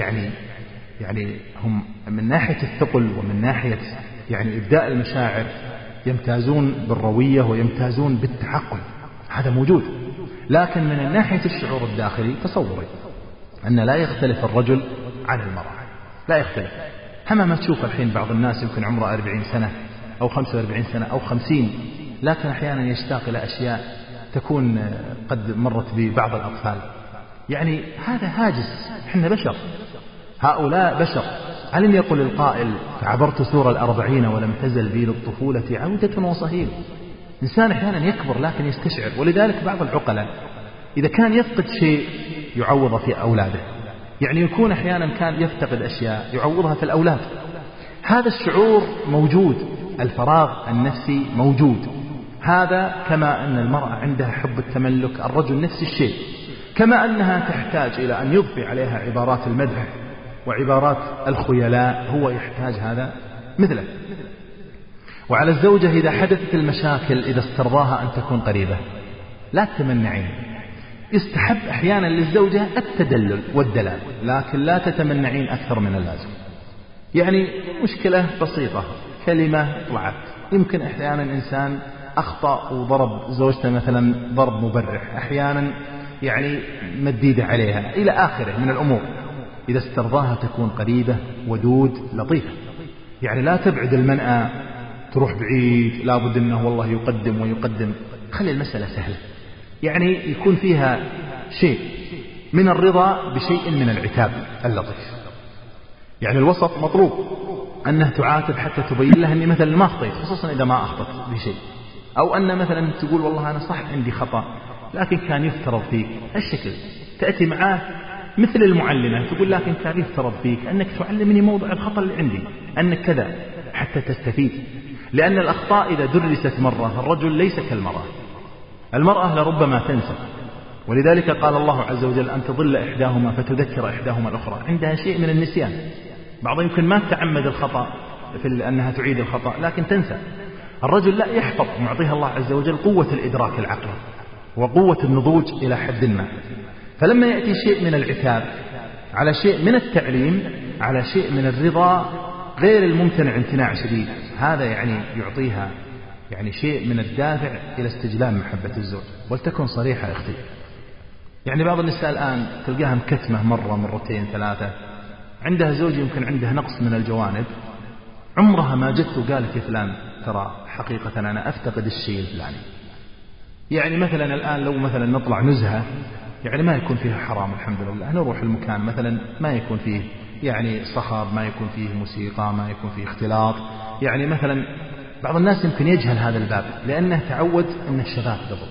يعني هم من ناحية الثقل ومن ناحية يعني إبداء المشاعر يمتازون بالروية ويمتازون بالتعقل، هذا موجود. لكن من ناحية الشعور الداخلي تصوري أن لا يختلف الرجل عن المرأة، لا يختلف. أما ما تشوف الحين بعض الناس يمكن عمره 40 سنة أو 45 سنة أو 50، لكن أحيانا يشتاق إلى أشياء تكون قد مرت ببعض الأطفال. يعني هذا هاجس، إحنا بشر، هؤلاء بشر. ألم يقل القائل عبرت سور 40 ولم تزل بي للطفولة عودة وصهيل. إنسان أحيانا يكبر لكن يستشعر. ولذلك بعض العقلاء إذا كان يفقد شيء يعوض في أولاده، يعني يكون أحيانا كان يفتقد أشياء يعوضها في الأولاد. هذا الشعور موجود، الفراغ النفسي موجود. هذا كما أن المرأة عندها حب التملك، الرجل نفس الشيء. كما أنها تحتاج إلى أن يضفي عليها عبارات المدح وعبارات الخيلاء، هو يحتاج هذا مثله. وعلى الزوجة إذا حدثت المشاكل إذا استرضاها أن تكون قريبة، لا تتمنعين. يستحب أحيانا للزوجة التدلل والدلال، لكن لا تتمنعين أكثر من اللازم. يعني مشكلة بسيطة، كلمة طلعت، يمكن أحيانا إنسان أخطأ وضرب زوجته مثلا ضرب مبرح، أحيانا يعني مديدة عليها إلى آخره من الأمور. إذا استرضاها تكون قريبة ودود لطيفة. يعني لا تبعد المنأى تروح بعيد، لا بد أنه والله يقدم ويقدم. خلي المسألة سهلة، يعني يكون فيها شيء من الرضا بشيء من العتاب اللطيف. يعني الوسط مطلوب، أنه تعاتب حتى تبين لها أني مثلا ما أخطيت، خصوصا إذا ما أخطأت بشيء، أو أن مثلا تقول والله أنا صح عندي خطأ لكن كان يفترض فيك الشكل. تأتي معاه مثل المعلمة تقول لكن كان يفترض فيك أنك تعلمني موضع الخطأ اللي عندي، أنك كذا، حتى تستفيد. لأن الأخطاء إذا درست مرة، الرجل ليس كالمرأة، المرأة لربما تنسى. ولذلك قال الله عز وجل أن تضل إحداهما فتذكر إحداهما الأخرى، عندها شيء من النسيان. بعض يمكن ما تعمد الخطأ في أنها تعيد الخطأ، لكن تنسى. الرجل لا يحفظ، معطيها الله عز وجل قوة الإدراك العقلي وقوة النضوج إلى حد ما، فلما يأتي شيء من العتاب على شيء من التعليم على شيء من الرضا غير الممتنع امتناع شديد، هذا يعني يعطيها يعني شيء من الدافع إلى استجلاب محبة الزوج. ولتكن صريحة يا أختي، يعني بعض النساء الآن تلقاها مكتمة مرة مرتين ثلاثة، عندها زوج يمكن عنده نقص من الجوانب، عمرها ما جت وقالت يا فلان ترى حقيقة أنا أفتقد الشيء الفلاني. يعني مثلا الآن لو مثلا نطلع نزهة يعني ما يكون فيها حرام الحمد لله، نروح المكان مثلا ما يكون فيه يعني صخب، ما يكون فيه موسيقى، ما يكون فيه اختلاط، يعني مثلا بعض الناس يمكن يجهل هذا الباب لأنه تعود أن الشباب قبل،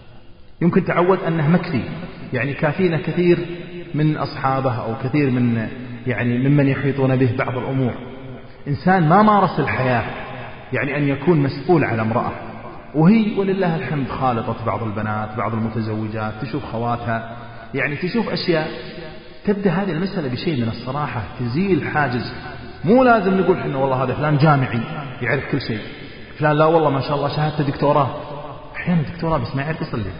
يمكن تعود أنه مكفي، يعني كافينا كثير من أصحابه أو كثير من يعني ممن يحيطون به بعض الأمور. إنسان ما مارس الحياة يعني أن يكون مسؤول على امرأة، وهي ولله الحمد خالطة بعض البنات، بعض المتزوجات تشوف خواتها، يعني تشوف أشياء، تبدأ هذه المسألة بشيء من الصراحة تزيل حاجز. مو لازم نقول إنه والله هذا فلان جامعي يعرف كل شيء، فلان لا والله ما شاء الله شهادته دكتوراه، أحيانا دكتوراه بس ما يعرف يصلي.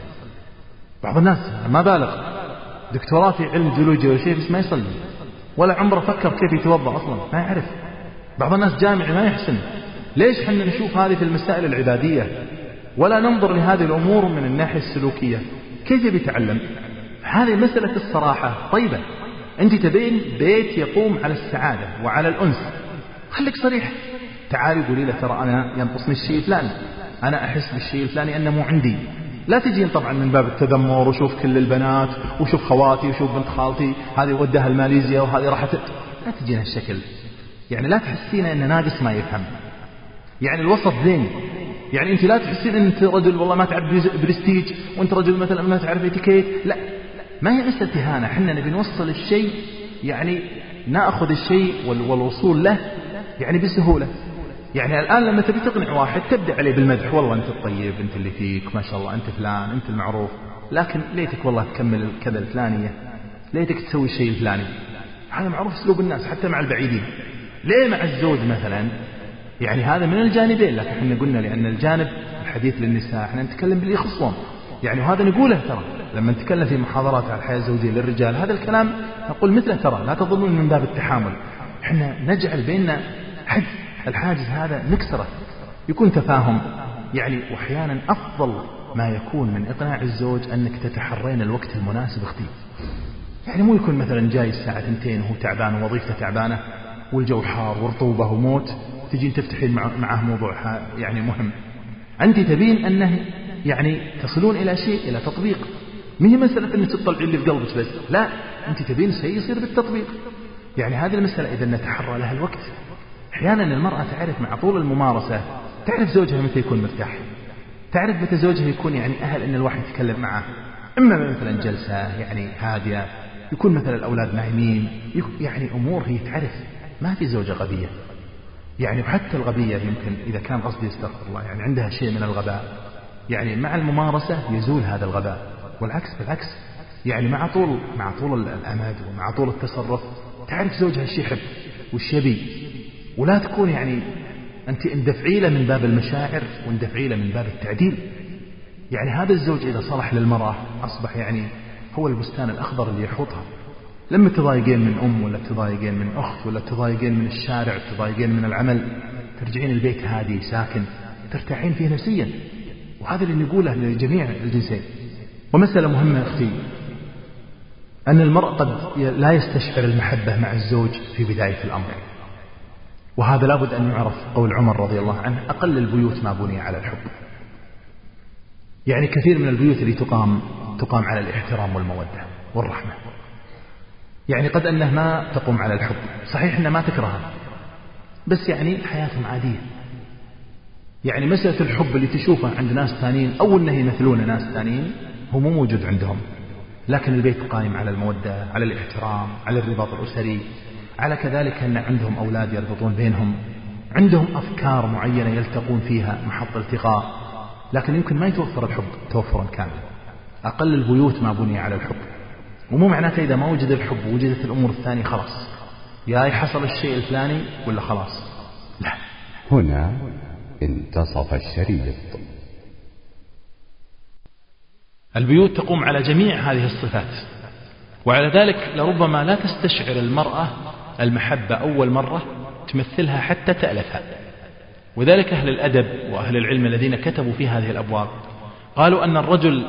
بعض الناس ما بالغ دكتوراه في علم جيولوجيا وشيء بس ما يصلي، ولا عمره فكر كيف يتوضأ أصلا ما يعرف. بعض الناس جامعي ما يحسن. ليش حنا نشوف هذه في المسائل العبادية ولا ننظر لهذه الأمور من الناحية السلوكية؟ كيف بيتعلم؟ هذه مسألة الصراحة. طيبة، أنت تبين بيت يقوم على السعادة وعلى الأنس، خليك صريح، تعالي قولي له ترى أنا ينقصني الشيء الفلاني، أنا أحس بالشيء الفلاني أنه مو عندي. لا تجين طبعا من باب التذمر وشوف كل البنات وشوف خواتي وشوف بنت خالتي هذه ودها الماليزيا وهذه راحت، لا تجين هالشكل، يعني لا تحسين أن ناقص ما يفهم، يعني الوسط زين. يعني أنت لا تحسين أن أنت رجل والله ما تعرف برستيج وأنت رجل مثلا ما تعرف اتيكيت، لا، ما هي مسألة إهانة، حنا نبي نوصل الشيء، يعني نأخذ الشيء والوصول له يعني بسهولة. يعني الآن لما تبي تقنع واحد تبدأ عليه بالمدح، والله أنت الطيب، أنت اللي فيك ما شاء الله، أنت فلان، أنت المعروف، لكن ليتك والله تكمل كذا الفلانية، ليتك تسوي الشيء الفلاني. هذا معروف أسلوب الناس حتى مع البعيدين. ليه مع الزوج مثلا؟ يعني هذا من الجانبين، لكن احنا قلنا لأن الجانب الحديث للنساء احنا نتكلم باللي يخصهم، يعني وهذا نقوله ترى لما نتكلم في محاضرات على الحياة الزوجية للرجال، هذا الكلام نقول مثله، ترى لا تظنون من باب التحامل، احنا نجعل بيننا حد الحاجز هذا نكسره، يكون تفاهم. يعني وأحيانا أفضل ما يكون من إقناع الزوج أنك تتحرين الوقت المناسب اختي. يعني مو يكون مثلا جاي الساعة 2 وهو تعبان ووظيفته تعبانة والجو حار ورطوبة وموت، تجين تفتحين معه موضوع يعني مهم. أنت تبين أنه يعني تصلون إلى شيء، إلى تطبيق، ما هي مسألة أنك تطلعين اللي في قلبك بس، لا، أنت تبين شيء يصير بالتطبيق. يعني هذه المسألة إذا نتحرى لها الوقت. أحيانا المرأة تعرف مع طول الممارسة، تعرف زوجها متى يكون مرتاح، تعرف متى زوجها يكون يعني أهل أن الواحد يتكلم معه، إما مثلا جلسة يعني هادية، يكون مثلا الأولاد نايمين، يعني أمور هي تعرف. ما في زوجة غبية، يعني وحتى الغبية يمكن إذا كان قصدي استغفر الله يعني عندها شيء من الغباء، يعني مع الممارسة يزول هذا الغباء، والعكس بالعكس، يعني مع طول الأمد ومع طول التصرف تعرف زوجها الشيء يحب والشيء يبي، ولا تكون يعني أنت اندفعي له من باب المشاعر واندفعي له من باب التعديل. يعني هذا الزوج إذا صلح للمرأة أصبح يعني هو البستان الأخضر اللي يحوطها. لما تضايقين من ولا تضايقين من أخت ولا تضايقين من الشارع تضايقين من العمل، ترجعين البيت هادي ساكن ترتاحين فيه نفسيا، وهذا اللي نقوله لجميع الجنسين. ومسألة مهمة أختي، أن المرء قد لا يستشعر المحبة مع الزوج في بداية الأمر، وهذا لابد أن يعرف. قول عمر رضي الله عنه: أقل البيوت ما بني على الحب. يعني كثير من البيوت اللي تقام على الاحترام والمودة والرحمة، يعني قد أنه ما تقوم على الحب، صحيح أنه ما تكرهها، بس يعني حياتهم عادية. يعني مسألة الحب اللي تشوفها عند ناس ثانيين أو أنه يمثلون ناس ثانيين هو مو موجود عندهم، لكن البيت قائم على المودة، على الاحترام، على الرباط الأسري، على كذلك أن عندهم أولاد يربطون بينهم، عندهم أفكار معينة يلتقون فيها محط التقاء، لكن يمكن ما يتوفر الحب توفرا كاملا. أقل البيوت ما بني على الحب، ومو معناته إذا ما وجد الحب ووجدت الأمور الثانية خلاص، يا يحصل الشيء الفلاني ولا خلاص. لا، هنا انتصف الشريط. البيوت تقوم على جميع هذه الصفات، وعلى ذلك لربما لا تستشعر المرأة المحبة أول مرة تمثلها حتى تألفها. وذلك أهل الأدب وأهل العلم الذين كتبوا في هذه الأبواب قالوا أن الرجل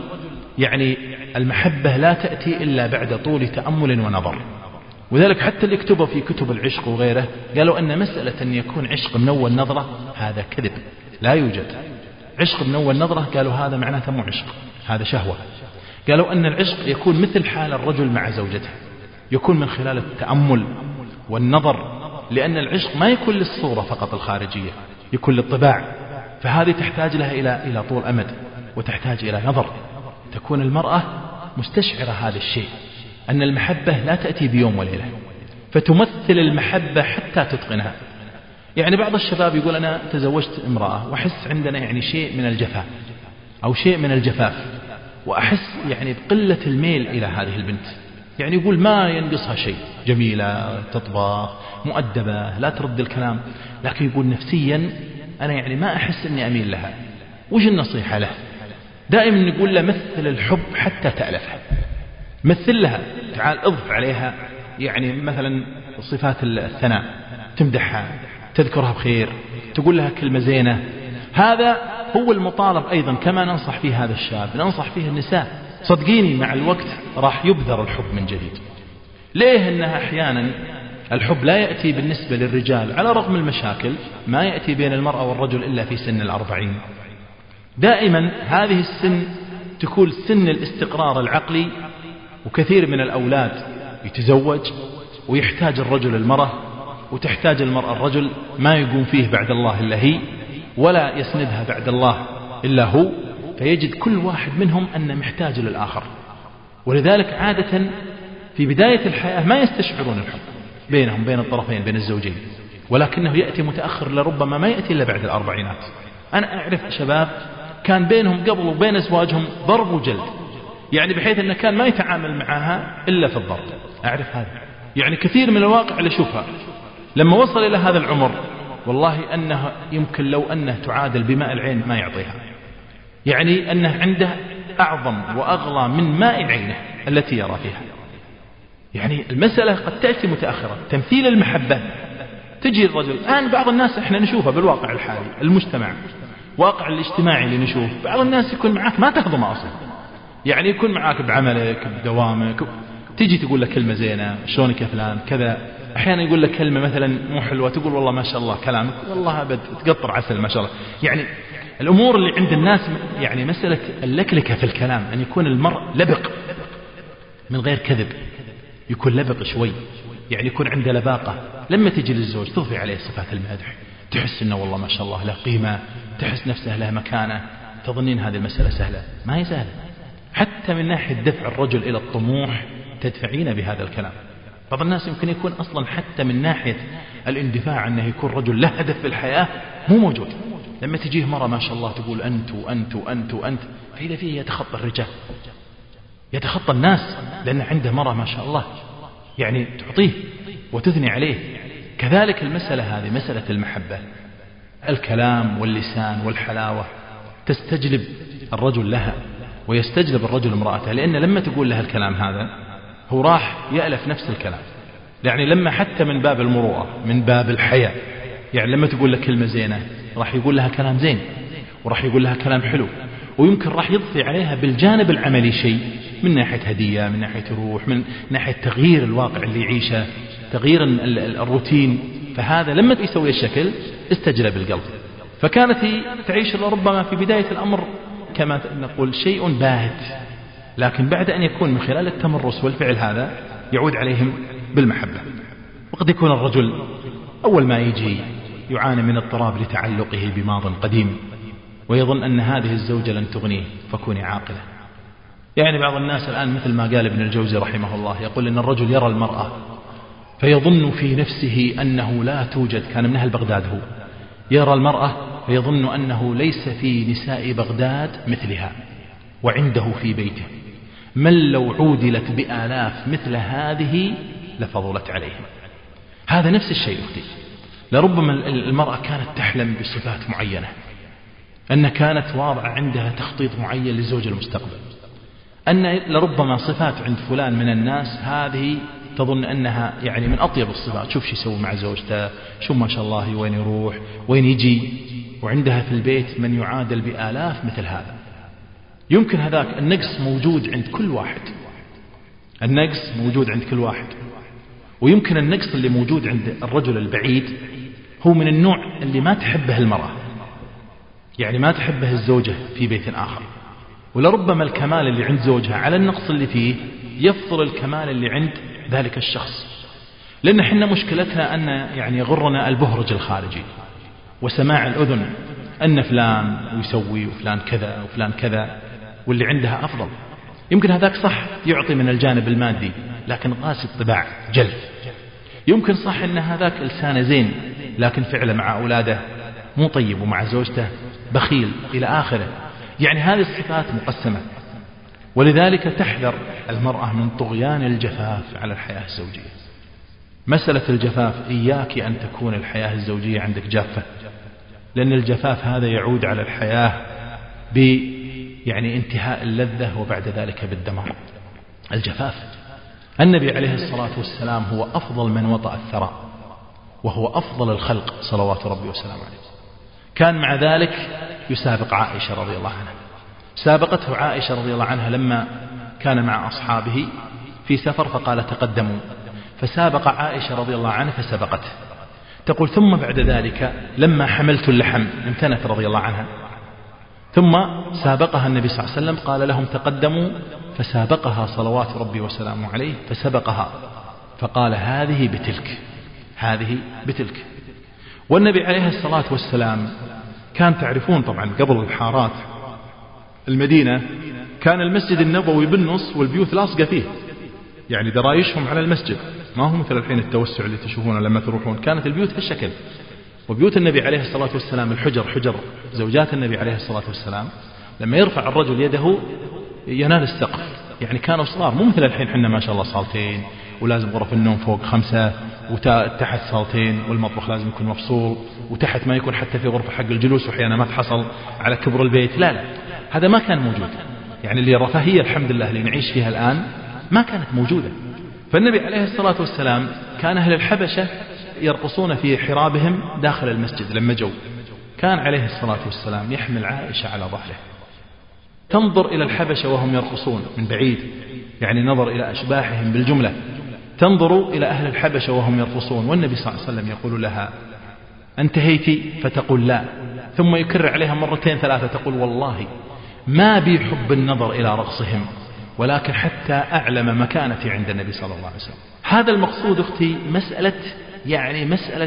المحبة لا تأتي إلا بعد طول تأمل ونظر. وذلك حتى اللي يكتبوا في كتب العشق وغيره قالوا أن مسألة أن يكون عشق من أول نظرة هذا كذب، لا يوجد عشق من أول نظرة. قالوا هذا معناته مو عشق، هذا شهوة. قالوا أن العشق يكون مثل حال الرجل مع زوجته، يكون من خلال التأمل والنظر، لأن العشق ما يكون للصورة فقط الخارجية، يكون للطباع. فهذه تحتاج لها إلى طول أمد، وتحتاج إلى نظر. تكون المرأة مستشعرة هذا الشيء، أن المحبة لا تأتي بيوم وليلة، فتمثل المحبة حتى تتقنها. يعني بعض الشباب يقول أنا تزوجت امرأة وأحس عندنا شيء من الجفاء أو شيء من الجفاف، وأحس بقلة الميل إلى هذه البنت. يقول ما ينقصها شيء، جميلة، تطبخ، مؤدبة، لا ترد الكلام، لكن يقول نفسيا أنا ما أحس أني أميل لها. وش النصيحة له؟ دائما نقول له مثل الحب حتى تألفها، مثل لها، تعال اضف عليها مثلا صفات الثناء، تمدحها، تذكرها بخير، تقول لها كلمة زينة. هذا هو المطالب أيضا، كما ننصح فيه هذا الشاب ننصح فيه النساء. صدقيني مع الوقت راح يبذر الحب من جديد. ليه؟ أنها أحيانا الحب لا يأتي بالنسبة للرجال على رغم المشاكل، ما يأتي بين المرأة والرجل إلا في سن 40. دائما هذه السن تكون سن الاستقرار العقلي، وكثير من الأولاد يتزوج ويحتاج الرجل المرأة، وتحتاج المرأة الرجل، ما يقوم فيه بعد الله إلا هي، ولا يسندها بعد الله إلا هو. فيجد كل واحد منهم أنه محتاج للآخر، ولذلك عادة في بداية الحياة ما يستشعرون الحب بينهم، بين الطرفين، بين الزوجين، ولكنه يأتي متأخر، لربما ما يأتي إلا بعد 40. أنا أعرف شباب كان بينهم قبل وبين أزواجهم ضرب وجلد، بحيث أنه كان ما يتعامل معها إلا في الضرب. أعرف هذا، كثير من الواقع اللي أشوفها لما وصل إلى هذا العمر، والله أنه يمكن لو أنه تعادل بماء العين ما يعطيها، أنه عنده أعظم وأغلى من ماء عينه التي يرى فيها. المسألة قد تأتي متأخرة. تمثيل المحبة تجي الرجل الآن، بعض الناس احنا نشوفها بالواقع الحالي، المجتمع، واقع الاجتماعي اللي نشوف، بعض الناس يكون معك ما تهضم أصلا، يكون معك بعملك بدوامك، تيجي تقول له كلمة زينة، شلونك يا فلان كذا. أحيانا يقول لك كلمة مثلا مو حلوة، تقول والله ما شاء الله كلامك، والله أبد تقطر عسل ما شاء الله. الأمور اللي عند الناس مسألة اللكلكة في الكلام، أن يكون المرء لبق من غير كذب، يكون لبق شوي، يكون عنده لباقة. لما تجي للزوج تضفي عليه صفات المدح، تحس أنه والله ما شاء الله له قيمة، تحس نفسه له مكانة، تظنين هذه المسألة سهلة. ما هي سهلة، حتى من ناحية دفع الرجل إلى الطموح تدفعين بهذا الكلام. بعض الناس يمكن يكون أصلا حتى من ناحية الاندفاع أنه يكون رجل له هدف في الحياة مو موجود. لما تجيه مرة ما شاء الله تقول أنت وأنت وأنت وأنت، فإذا فيه يتخطى الرجال، يتخطى الناس، لأن عنده مرة ما شاء الله تعطيه وتثني عليه. كذلك المسألة هذه مسألة المحبة، الكلام واللسان والحلاوة تستجلب الرجل لها ويستجلب الرجل امرأته، لأن لما تقول لها الكلام هذا هو راح يألف نفس الكلام. لما حتى من باب المروءة، من باب الحياة، لما تقول لها كلمة زينة راح يقول لها كلام زين، وراح يقول لها كلام حلو، ويمكن راح يضفي عليها بالجانب العملي شيء، من ناحية هدية، من ناحية روح، من ناحية تغيير الواقع اللي يعيشه، تغيير الروتين. فهذا لما يسوي الشكل استجلب القلب. فكانت تعيش ربما في بداية الأمر كما نقول شيء باهت، لكن بعد أن يكون من خلال التمرس والفعل هذا يعود عليهم بالمحبة. وقد يكون الرجل أول ما يجي يعاني من اضطراب لتعلقه بماض قديم، ويظن أن هذه الزوجة لن تغنيه، فكوني عاقلة. بعض الناس الآن مثل ما قال ابن الجوزي رحمه الله، يقول إن الرجل يرى المرأة فيظن في نفسه أنه لا توجد، كان من أهل بغداد هو، يرى المرأة فيظن أنه ليس في نساء بغداد مثلها، وعنده في بيته من لو عودلت بآلاف مثل هذه لفضلت عليهم. هذا نفس الشيء أختي، لربما المرأة كانت تحلم بصفات معينة، أن كانت واضعة عندها تخطيط معين للزوج المستقبل، أن لربما صفات عند فلان من الناس هذه تظن أنها يعني من أطيب الصفات، شوف شو يسوي مع زوجته، شو ما شاء الله وين يروح وين يجي، وعندها في البيت من يعادل بآلاف مثل هذا. يمكن هذاك النقص موجود عند كل واحد، النقص موجود عند كل واحد، ويمكن النقص اللي موجود عند الرجل البعيد هو من النوع اللي ما تحبه المرأة، يعني ما تحبه الزوجة في بيت آخر، ولربما الكمال اللي عند زوجها على النقص اللي فيه يفضل الكمال اللي عند ذلك الشخص. لأن احنا مشكلتنا أن يعني يغرنا البهرج الخارجي وسماع الأذن أن فلان ويسوي وفلان كذا وفلان كذا واللي عندها أفضل. يمكن هذاك صح يعطي من الجانب المادي لكن قاسي الطباع جلف، يمكن صح أن هذاك لسانه زين لكن فعله مع أولاده مو طيب، ومع زوجته بخيل إلى آخره. يعني هذه الصفات مقسمة، ولذلك تحذر المرأة من طغيان الجفاف على الحياة الزوجية. مسألة الجفاف إياك أن تكون الحياة الزوجية عندك جافة، لأن الجفاف هذا يعود على الحياة يعني انتهاء اللذة وبعد ذلك بالدمار. الجفاف، النبي عليه الصلاة والسلام هو أفضل من وطأ الثرى، وهو أفضل الخلق صلوات ربي وسلامه عليه، كان مع ذلك يسابق عائشة رضي الله عنها. سابقته عائشة رضي الله عنها لما كان مع أصحابه في سفر فقال تقدموا، فسابق عائشة رضي الله عنها فسبقته. تقول ثم بعد ذلك لما حملت اللحم امتنت رضي الله عنها، ثم سابقها النبي صلى الله عليه وسلم قال لهم تقدموا، فسابقها صلوات ربي وسلامه عليه فسبقها، فقال هذه بتلك، هذه بتلك. والنبي عليه الصلاة والسلام كان تعرفون طبعا قبل الحارات المدينة كان المسجد النبوي بالنص والبيوت لاصقة فيه، يعني درايشهم على المسجد، ما هو مثل الحين التوسع اللي تشوفونه لما تروحون، كانت البيوت هالشكل. وبيوت النبي عليه الصلاة والسلام الحجر، حجر زوجات النبي عليه الصلاة والسلام لما يرفع الرجل يده ينال السقف، يعني كانوا صغار، مو مثل الحين حنا ما شاء الله صالتين ولازم غرف النوم فوق 5 وتحت صالتين والمطبخ لازم يكون مفصول وتحت ما يكون حتى في غرفة حق الجلوس وحيانا ما تحصل على كبر البيت. لا لا، هذا ما كان موجود. يعني اللي الرفاهية الحمد لله اللي نعيش فيها الآن ما كانت موجودة. فالنبي عليه الصلاة والسلام كان أهل الحبشة يرقصون في حرابهم داخل المسجد، لما جو كان عليه الصلاة والسلام يحمل عائشة على ظهره، تنظر إلى الحبشة وهم يرقصون من بعيد، يعني نظر إلى أشباحهم بالجملة، تنظر إلى أهل الحبشة وهم يرقصون، والنبي صلى الله عليه وسلم يقول لها انتهيتي؟ فتقول لا، ثم يكرر عليها 2 3 تقول والله ما بي حب النظر إلى رقصهم، ولكن حتى أعلم مكانتي عند النبي صلى الله عليه وسلم. هذا المقصود أختي، مسألة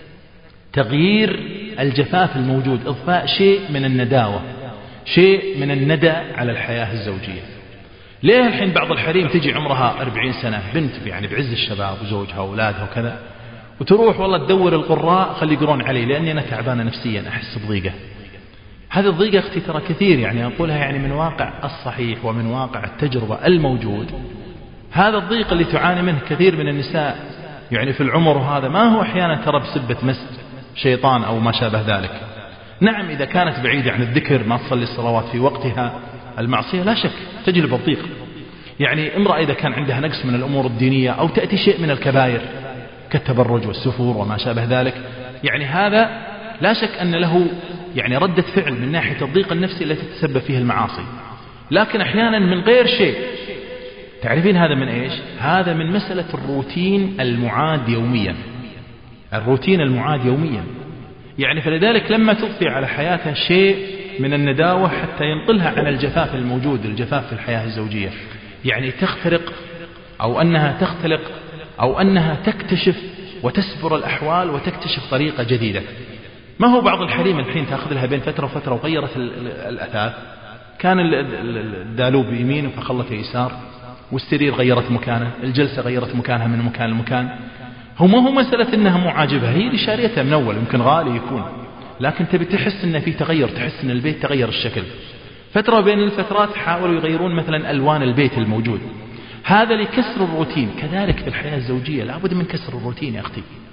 تغيير الجفاف الموجود، إضفاء شيء من النداوة، شيء من الندى على الحياة الزوجية. ليه الحين بعض الحريم تجي عمرها 40 سنة بنت يعني بعز الشباب وزوجها وأولادها وكذا، وتروح والله تدور القراء خلي يقرون علي لأني أنا تعبانة نفسيا أحس بضيقة. هذه الضيقة أختي ترى كثير، يعني أقولها يعني من واقع الصحيح ومن واقع التجربة الموجود. هذا الضيق اللي تعاني منه كثير من النساء يعني في العمر، وهذا ما هو أحيانا ترى بسبة مس شيطان أو ما شابه ذلك. نعم إذا كانت بعيدة عن الذكر ما تصلي الصلوات في وقتها، المعصية لا شك تجلب الضيق. يعني امرأة إذا كان عندها نقص من الأمور الدينية أو تأتي شيء من الكبائر كالتبرج والسفور وما شابه ذلك، يعني هذا لا شك أن له يعني ردة فعل من ناحية الضيق النفسي التي تتسبب فيه المعاصي. لكن أحيانا من غير شيء، تعرفين هذا من إيش؟ هذا من مسألة الروتين المعاد يوميا، الروتين المعاد يوميا. يعني فلذلك لما تضفي على حياتها شيء من النداوة حتى ينقلها عن الجفاف الموجود، الجفاف في الحياة الزوجية، يعني تخترق أو أنها تختلق أو أنها تكتشف وتسبر الأحوال وتكتشف طريقة جديدة. ما هو بعض الحريم الحين تأخذ لها بين فترة وفترة وغيرت الأثاث، كان الدالوب يمين فخلته يسار، والسرير غيرت مكانه، الجلسة غيرت مكانها من مكان لمكان. هو ما هو مسألة إنها معاجبة، هي اللي شاريتها من أول، يمكن غالي يكون، لكن تبي تحس إن في تغير، تحس إن البيت تغير الشكل. فترة بين الفترات حاولوا يغيرون مثلا ألوان البيت الموجود، هذا لكسر الروتين. كذلك في الحياة الزوجية لابد من كسر الروتين يا أختي،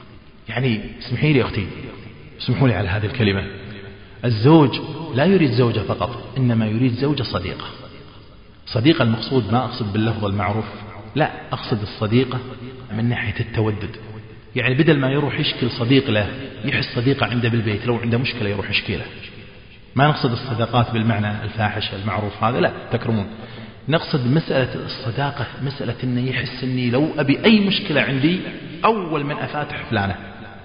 يعني اسمحي لي أختي، اسمحوا لي على هذه الكلمة، الزوج لا يريد زوجة فقط، إنما يريد زوجة صديقة. صديقة المقصود ما أقصد باللفظ المعروف، لا، أقصد الصديقة من ناحية التودد. يعني بدل ما يروح يشكي صديق له، يحس صديقة عنده بالبيت، لو عنده مشكلة يروح يشكي له. ما نقصد الصداقات بالمعنى الفاحش المعروف هذا، لا تكرمون. نقصد مسألة الصداقة، مسألة أنه يحس أني لو أبي أي مشكلة عندي أول من أفاتح فلانة.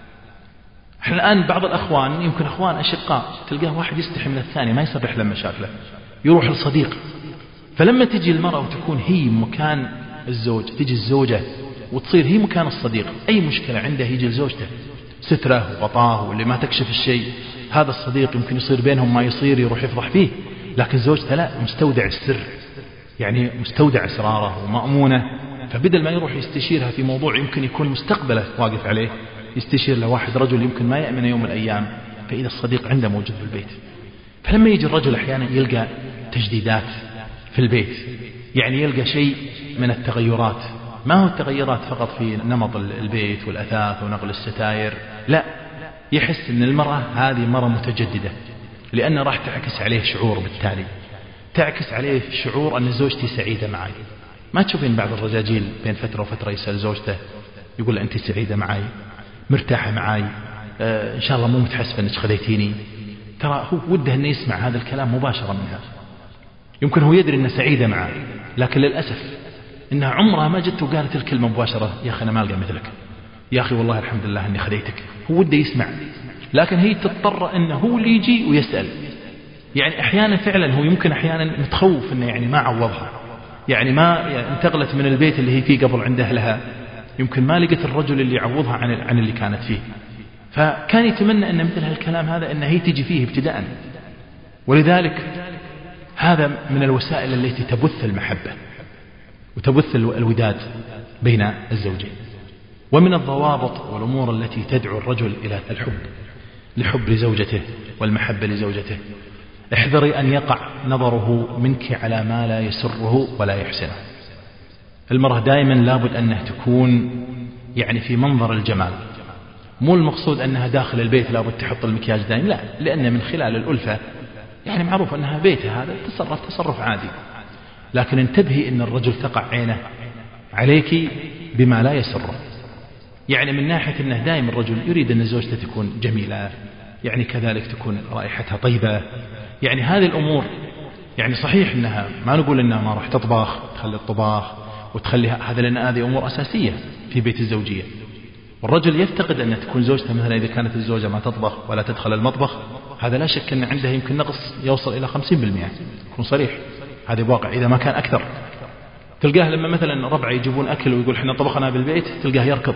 احنا الآن بعض الأخوان، يمكن أخوان أشقاء، تلقاه واحد يستحي من الثاني، ما يصبح له مشاكله، يروح للصديق. فلما تجي المرأة وتكون هي مكان الزوج، تجي الزوجة وتصير هي مكان الصديق، أي مشكلة عنده يجي لزوجته، ستره وغطاه واللي ما تكشف الشيء. هذا الصديق يمكن يصير بينهم ما يصير، يروح يفضح فيه، لكن زوجته لا، مستودع السر، يعني مستودع أسراره ومأمونة. فبدل ما يروح يستشيرها في موضوع يمكن يكون مستقبله واقف عليه، يستشير لواحد رجل يمكن ما يأمن يوم من الأيام. فإذا الصديق عنده موجود في البيت، فلما يجي الرجل أحيانا يلقى تجديدات في البيت، يعني يلقى شيء من التغيرات. ما هو التغيرات فقط في نمط البيت والأثاث ونقل الستائر، لا، يحس أن المرأة هذه مرة متجددة، لأن راح تعكس عليه شعور، بالتالي تعكس عليه شعور أن زوجتي سعيدة معي. ما تشوفين بعض الرجاجيل بين فترة وفترة يسأل زوجته يقول أنت سعيدة معي، مرتاحة معي، إن شاء الله مو متحسفة أنك خذيتيني. ترى هو وده أن يسمع هذا الكلام مباشرة منها. يمكن هو يدري أنها سعيدة معه، لكن للأسف إنها عمرها ما جت وقالت الكلمة مباشرة، يا أخي أنا ما ألقى مثلك، يا أخي والله الحمد لله أني خذيتك. هو وده يسمع، لكن هي تضطر أنه هو اللي يجي ويسأل. يعني أحيانا فعلا هو يمكن أحيانا متخوف أنه يعني ما عوضها، يعني ما انتقلت من البيت اللي هي فيه قبل عند أهلها، يمكن ما لقت الرجل اللي يعوضها عن اللي كانت فيه. فكان يتمنى أن مثل هالكلام هذا أن هي تجي فيه ابتداء. ولذلك هذا من الوسائل التي تبث المحبة وتبث الوداد بين الزوجين. ومن الضوابط والأمور التي تدعو الرجل إلى الحب لزوجته والمحبة لزوجته، احذري أن يقع نظره منك على ما لا يسره ولا يحسنه. المرأة دائما لابد أنها تكون يعني في منظر الجمال، مو المقصود أنها داخل البيت لابد تحط المكياج دائما، لا، لأن من خلال الألفة يعني معروف أنها بيتها هذا تصرف عادي. لكن انتبهي أن الرجل تقع عينه عليك بما لا يسره، يعني من ناحية أنه دائما الرجل يريد أن زوجته تكون جميلة، يعني كذلك تكون رائحتها طيبة. يعني هذه الأمور يعني صحيح أنها ما نقول أنها ما راح تطبخ، تخلي الطباخ وتخلي هذا، لأن هذه أمور أساسية في بيت الزوجية. والرجل يفتقد أن تكون زوجته مثلا إذا كانت الزوجة ما تطبخ ولا تدخل المطبخ، هذا لا شك أن عنده يمكن نقص يوصل إلى 50%، يكون صريح، هذا واقع إذا ما كان أكثر. تلقاه لما مثلا ربعه يجيبون أكل ويقول حنا طبخنا بالبيت، تلقاه يركض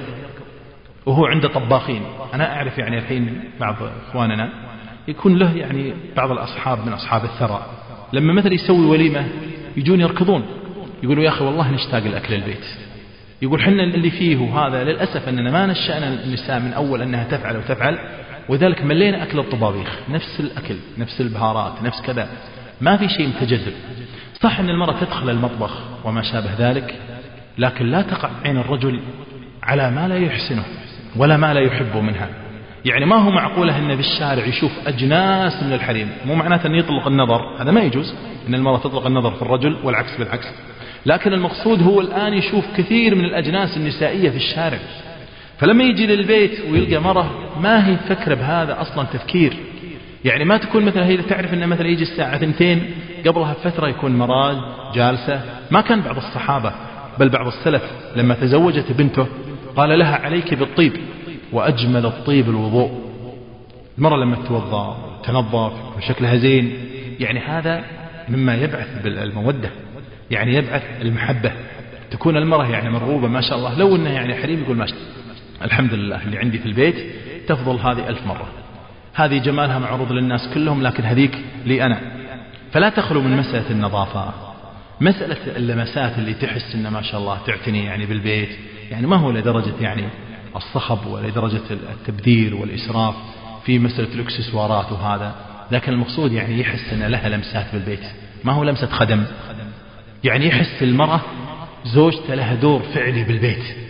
وهو عنده طباخين. أنا أعرف يعني الحين بعض إخواننا يكون له يعني بعض الأصحاب من أصحاب الثراء، لما مثلا يسوي وليمة يجون يركضون، يقولوا يا أخي والله نشتاق الأكل البيت. يقول حنا اللي فيه وهذا، للأسف أننا ما نشأنا النساء من أول أنها تفعل وتفعل، وذلك ملينا أكل الطبابيخ، نفس الأكل، نفس البهارات، نفس كذا، ما في شيء متجدد. صح أن المرأة تدخل المطبخ وما شابه ذلك، لكن لا تقع عين الرجل على ما لا يحسنه ولا ما لا يحبه منها. يعني ما هو معقولة أن بالشارع يشوف أجناس من الحريم، مو معناته أن يطلق النظر، هذا ما يجوز أن المرأة تطلق النظر في الرجل والعكس بالعكس، لكن المقصود هو الآن يشوف كثير من الأجناس النسائية في الشارع. فلما يجي للبيت ويلقى مرة ما هي فكرة بهذا أصلا تفكير، يعني ما تكون مثلا هي تعرف أن مثلا يجي الساعة 2 قبلها بفترة يكون مراد جالسة. ما كان بعض الصحابة بل بعض السلف لما تزوجت بنته قال لها عليك بالطيب، وأجمل الطيب الوضوء. المرة لما تتوضأ تنظف وشكلها زين، يعني هذا مما يبعث بالمودة، يعني يبعث المحبة، تكون المرأة يعني مرغوبة ما شاء الله. لو أنه يعني حريم يقول ما الحمد لله اللي عندي في البيت تفضل هذه 1000 مرة، هذه جمالها معروض للناس كلهم لكن هذيك لي أنا. فلا تخلو من مسألة النظافة، مسألة اللمسات اللي تحس إن ما شاء الله تعتني يعني بالبيت، يعني ما هو لدرجة يعني الصخب ولدرجة التبذير والإسراف في مسألة الإكسسوارات وهذا، لكن المقصود يعني يحس أن لها لمسات بالبيت، ما هو لمسة خدم. يعني يحس المرأة زوجته لها دور فعلي بالبيت،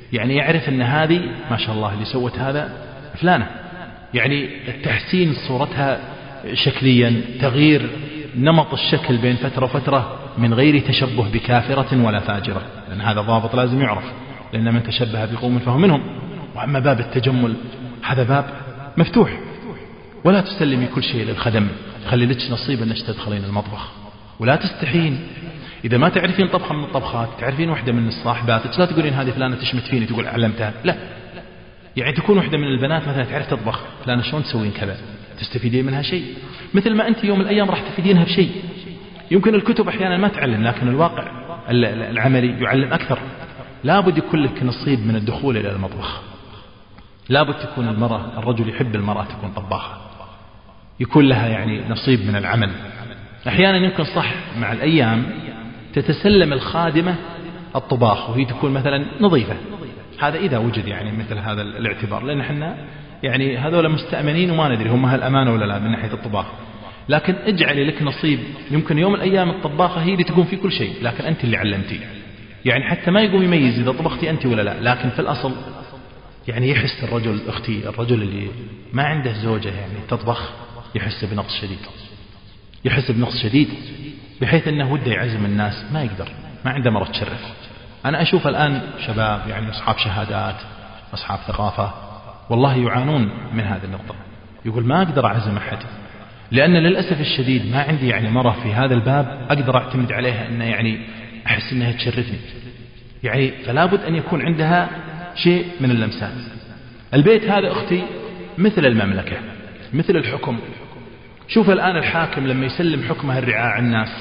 يعني يعرف أن هذه ما شاء الله اللي سوت هذا فلانة، يعني تحسين صورتها شكليا، تغيير نمط الشكل بين فترة وفترة من غير تشبه بكافرة ولا فاجرة، لأن هذا ضابط لازم يعرف، لأن من تشبه بقوم فهو منهم. وأما باب التجمل هذا باب مفتوح، ولا تسلمي كل شيء للخدم، خلي لك نصيب أنك تدخلين المطبخ، ولا تستحين. إذا ما تعرفين طبخة من الطبخات، تعرفين واحدة من الصاحبات، لا تقولين هذه فلانة تشمت فيني تقول علمتها، لا، يعني تكون واحدة من البنات مثلا تعرف تطبخ، فلانة شلون تسوين كذا، تستفيدين منها شيء، مثل ما أنت يوم من الأيام راح تفيدينها بشيء. يمكن الكتب أحيانا ما تعلم، لكن الواقع العملي يعلم أكثر. لابد يكون لك نصيب من الدخول إلى المطبخ، لابد تكون المرأة، الرجل يحب المرأة تكون طباخة، يكون لها يعني نصيب من العمل. أحيانا يمكن صح مع الأيام تتسلم الخادمة الطباخ وهي تكون مثلا نظيفة، هذا إذا وجد يعني مثل هذا الاعتبار، لأن احنا يعني هذول مستأمنين وما ندري هم هالأمانة ولا لا من ناحية الطباخ. لكن اجعلي لك نصيب، يمكن يوم الأيام الطباخة هي اللي تقوم في كل شيء، لكن أنت اللي علمتي، يعني حتى ما يقوم يميز إذا طبختي أنت ولا لا. لكن في الأصل يعني يحس الرجل، أختي، الرجل اللي ما عنده زوجة يعني تطبخ يحس بنقص شديد، يحس بنقص شديد، بحيث أنه وده يعزم الناس ما يقدر، ما عنده مرة تشرف. أنا أشوف الآن شباب يعني أصحاب شهادات، أصحاب ثقافة، والله يعانون من هذه النقطة، يقول ما أقدر أعزم أحد، لأن للأسف الشديد ما عندي يعني مرة في هذا الباب أقدر أعتمد عليها أنه يعني أحس أنها تشرفني، يعني فلا بد أن يكون عندها شيء من اللمسات. البيت هذا أختي مثل المملكة، مثل الحكم. شوف الآن الحاكم لما يسلم حكمه الرعاع على الناس،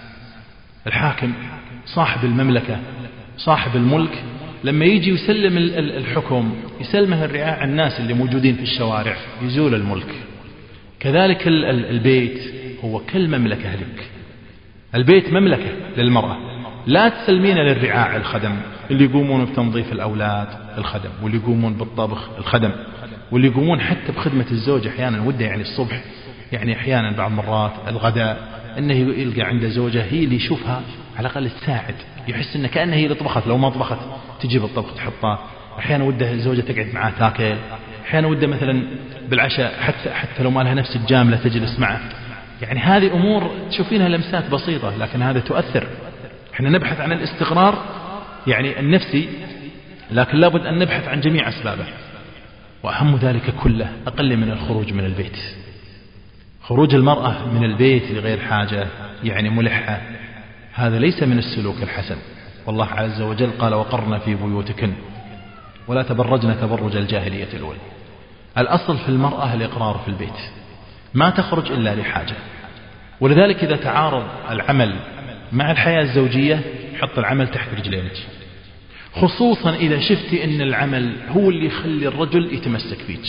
الحاكم صاحب المملكة صاحب الملك لما يجي يسلم الحكم يسلمه الرعاع على الناس اللي موجودين في الشوارع، يزول الملك. كذلك البيت هو كالمملكة لك، البيت مملكة للمرأة، لا تسلمين للرعاع الخدم اللي يقومون بتنظيف الأولاد الخدم، واللي يقومون بالطبخ الخدم، واللي يقومون حتى بخدمة الزوج أحيانا وده يعني الصبح، يعني أحيانا بعض مرات الغداء أنه يلقى عنده زوجة هي اللي يشوفها على الأقل تساعد، يحس أنه كأنها هي اللي طبخت، لو ما طبخت تجيب الطبخ تحطه. أحيانا وده الزوجة تقعد معاه تاكل، أحيانا وده مثلا بالعشاء حتى لو ما لها نفس الجاملة تجلس معه. يعني هذه أمور تشوفينها لمسات بسيطة، لكن هذا تؤثر. احنا نبحث عن الاستقرار يعني النفسي، لكن لابد أن نبحث عن جميع أسبابه، وأهم ذلك كله أقل من الخروج من البيت. خروج المرأة من البيت لغير حاجة يعني ملحة، هذا ليس من السلوك الحسن. والله عز وجل قال وقرن في بيوتكن ولا تبرجن تبرج الجاهلية الأولى. الأصل في المرأة الإقرار في البيت، ما تخرج إلا لحاجة. ولذلك إذا تعارض العمل مع الحياة الزوجية حط العمل تحت رجلينك، خصوصا إذا شفتي أن العمل هو اللي يخلي الرجل يتمسك فيك.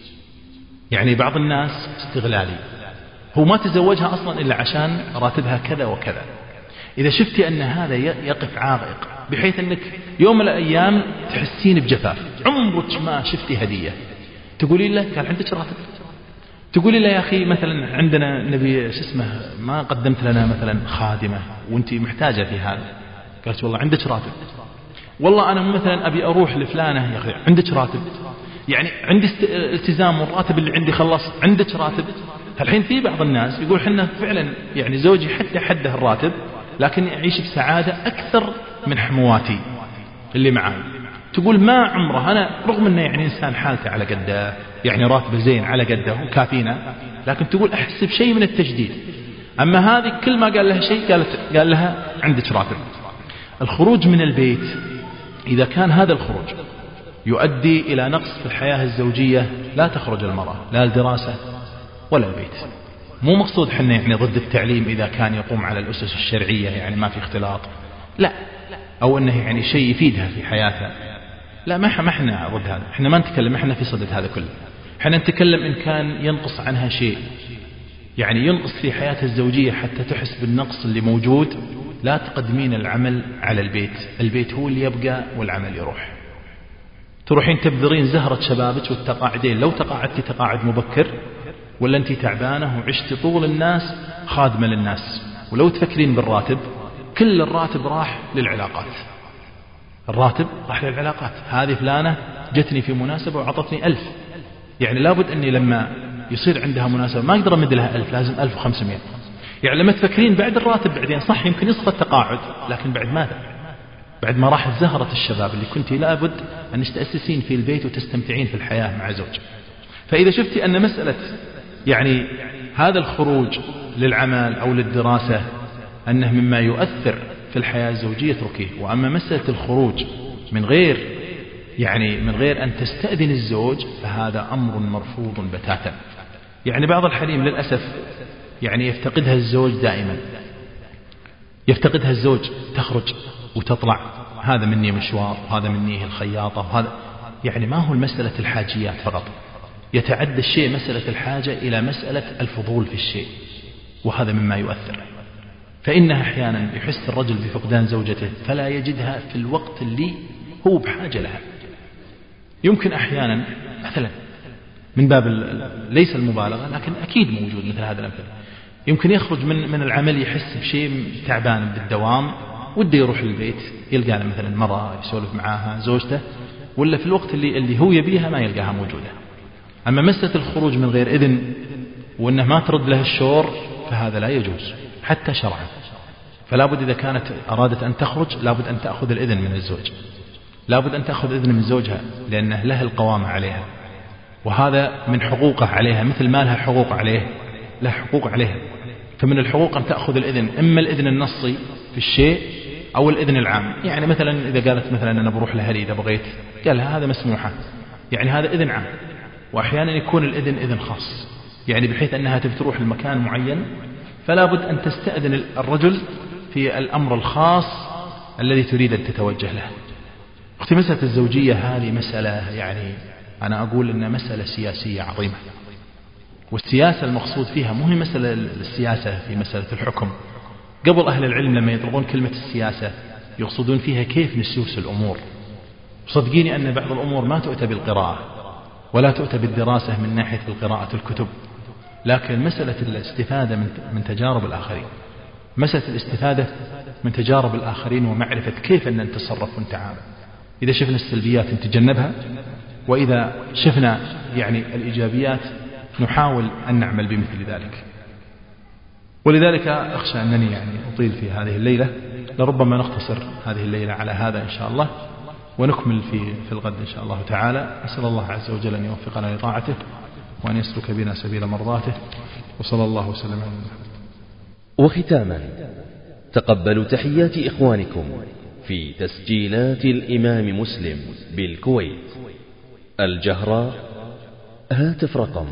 يعني بعض الناس استغلالي، هو ما تزوجها أصلا إلا عشان راتبها كذا وكذا. إذا شفتي أن هذا يقف عائق بحيث أنك يوم من الأيام تحسين بجفاف، عمرك ما شفتي هدية، تقولي له قال عندك راتب، تقولي له يا أخي مثلا عندنا نبي ما قدمت لنا مثلا خادمة وانت محتاجة في هذا، قالت والله عندك راتب، والله أنا مثلا أبي أروح لفلانة يا أخي عندك راتب، يعني عندي التزام والراتب اللي عندي خلص عندك راتب. الحين في بعض الناس يقول حنا فعلا يعني زوجي حتى حده الراتب لكن يعيش بسعادة أكثر من حمواتي اللي معاي. تقول ما عمره أنا رغم أنه يعني إنسان حالته على قده، يعني راتبه زين على قده وكافينا، لكن تقول أحس بشيء من التجديد. أما هذه كل ما قال لها شيء قال لها عندك راتب. الخروج من البيت إذا كان هذا الخروج يؤدي إلى نقص في الحياة الزوجية لا تخرج المرأة لا الدراسة ولا البيت. مو مقصود حنا يعني ضد التعليم إذا كان يقوم على الأسس الشرعية يعني ما في اختلاط، لا، أو أنه يعني شيء يفيدها في حياتها، لا، ما احنا ضد هذا، احنا ما نتكلم، احنا في صدد هذا كله. احنا نتكلم إن كان ينقص عنها شيء يعني ينقص في حياتها الزوجية حتى تحس بالنقص اللي موجود، لا تقدمين العمل على البيت، البيت هو اللي يبقى والعمل يروح. تروحين تبذرين زهرة شبابك والتقاعدين، لو تقاعدتي تقاعد مبكر ولا أنت تعبانة وعشت طول الناس خادمة للناس، ولو تفكرين بالراتب كل الراتب راح للعلاقات، الراتب راح للعلاقات. هذه فلانة جتني في مناسبة وعطتني 1000، يعني لابد أني لما يصير عندها مناسبة ما أقدر أمد لها 1000، لازم 1500. يعني لما تفكرين بعد الراتب بعدين صح يمكن يسقط التقاعد، لكن بعد ماذا؟ بعد ما راحت زهرة الشباب اللي كنت لابد أن تأسسين في البيت وتستمتعين في الحياة مع زوج. فإذا شفتي أن مسألة يعني هذا الخروج للعمل أو للدراسة أنه مما يؤثر في الحياة الزوجية اتركيه. وأما مسألة الخروج من غير أن تستأذن الزوج فهذا أمر مرفوض بتاتا. يعني بعض الحريم للأسف يعني يفتقدها الزوج دائما، يفتقدها الزوج، تخرج وتطلع، هذا مني مشوار وهذا مني الخياطة وهذا، يعني ما هو المسألة الحاجيات فقط، يتعدى الشيء مسألة الحاجة إلى مسألة الفضول في الشيء، وهذا مما يؤثر. فإنها أحيانا يحس الرجل بفقدان زوجته فلا يجدها في الوقت اللي هو بحاجة لها. يمكن أحيانا مثلا من باب ليس المبالغة لكن أكيد موجود مثل هذا الأمثلة، يمكن يخرج من العمل يحس بشيء تعبان بالدوام وده يروح للبيت يلقى مثلا مرة يسولف معاها زوجته، ولا في الوقت اللي هو يبيها ما يلقاها موجودة. أما مسألة الخروج من غير إذن وأنه ما ترد له الشور فهذا لا يجوز حتى شرعا. فلا بد إذا كانت أرادت أن تخرج لابد أن تأخذ الإذن من الزوج، لابد أن تأخذ إذن من زوجها، لأنه له القوامة عليها وهذا من حقوقه عليها، مثل ما لها حقوق عليه له حقوق عليها. فمن الحقوق أن تأخذ الإذن، إما الإذن النصي في الشيء أو الإذن العام. يعني مثلا إذا قالت مثلا أنا بروح لأهلي إذا بغيت، قال لها هذا مسموحة، يعني هذا إذن عام. وأحيانا يكون الإذن إذن خاص، يعني بحيث أنها تروح لمكان معين فلا بد أن تستأذن الرجل في الأمر الخاص الذي تريد أن تتوجه له. أختي مسألة الزوجية هذه مسألة يعني أنا أقول إنها مسألة سياسية عظيمة، والسياسة المقصود فيها مو هي مسألة السياسة في مسألة الحكم. قبل أهل العلم لما يطلبون كلمة السياسة يقصدون فيها كيف نسوس الأمور. صدقيني أن بعض الأمور ما تؤتى بالقراءة ولا تؤتى بالدراسة من ناحية قراءة الكتب، لكن مسألة الاستفادة من تجارب الآخرين، مسألة الاستفادة من تجارب الآخرين ومعرفة كيف أن نتصرف ونتعامل. إذا شفنا السلبيات نتجنبها، وإذا شفنا يعني الإيجابيات نحاول أن نعمل بمثل ذلك. ولذلك أخشى أنني يعني أطيل في هذه الليلة، لربما نختصر هذه الليلة على هذا إن شاء الله، ونكمل في الغد إن شاء الله تعالى. أسأل الله عز وجل أن يوفقنا لطاعته وأن يسلك بنا سبيل مرضاته، وصلى الله وسلم على محمد. وختاما تقبلوا تحيات إخوانكم في تسجيلات الإمام مسلم بالكويت، الجهراء، هاتف رقم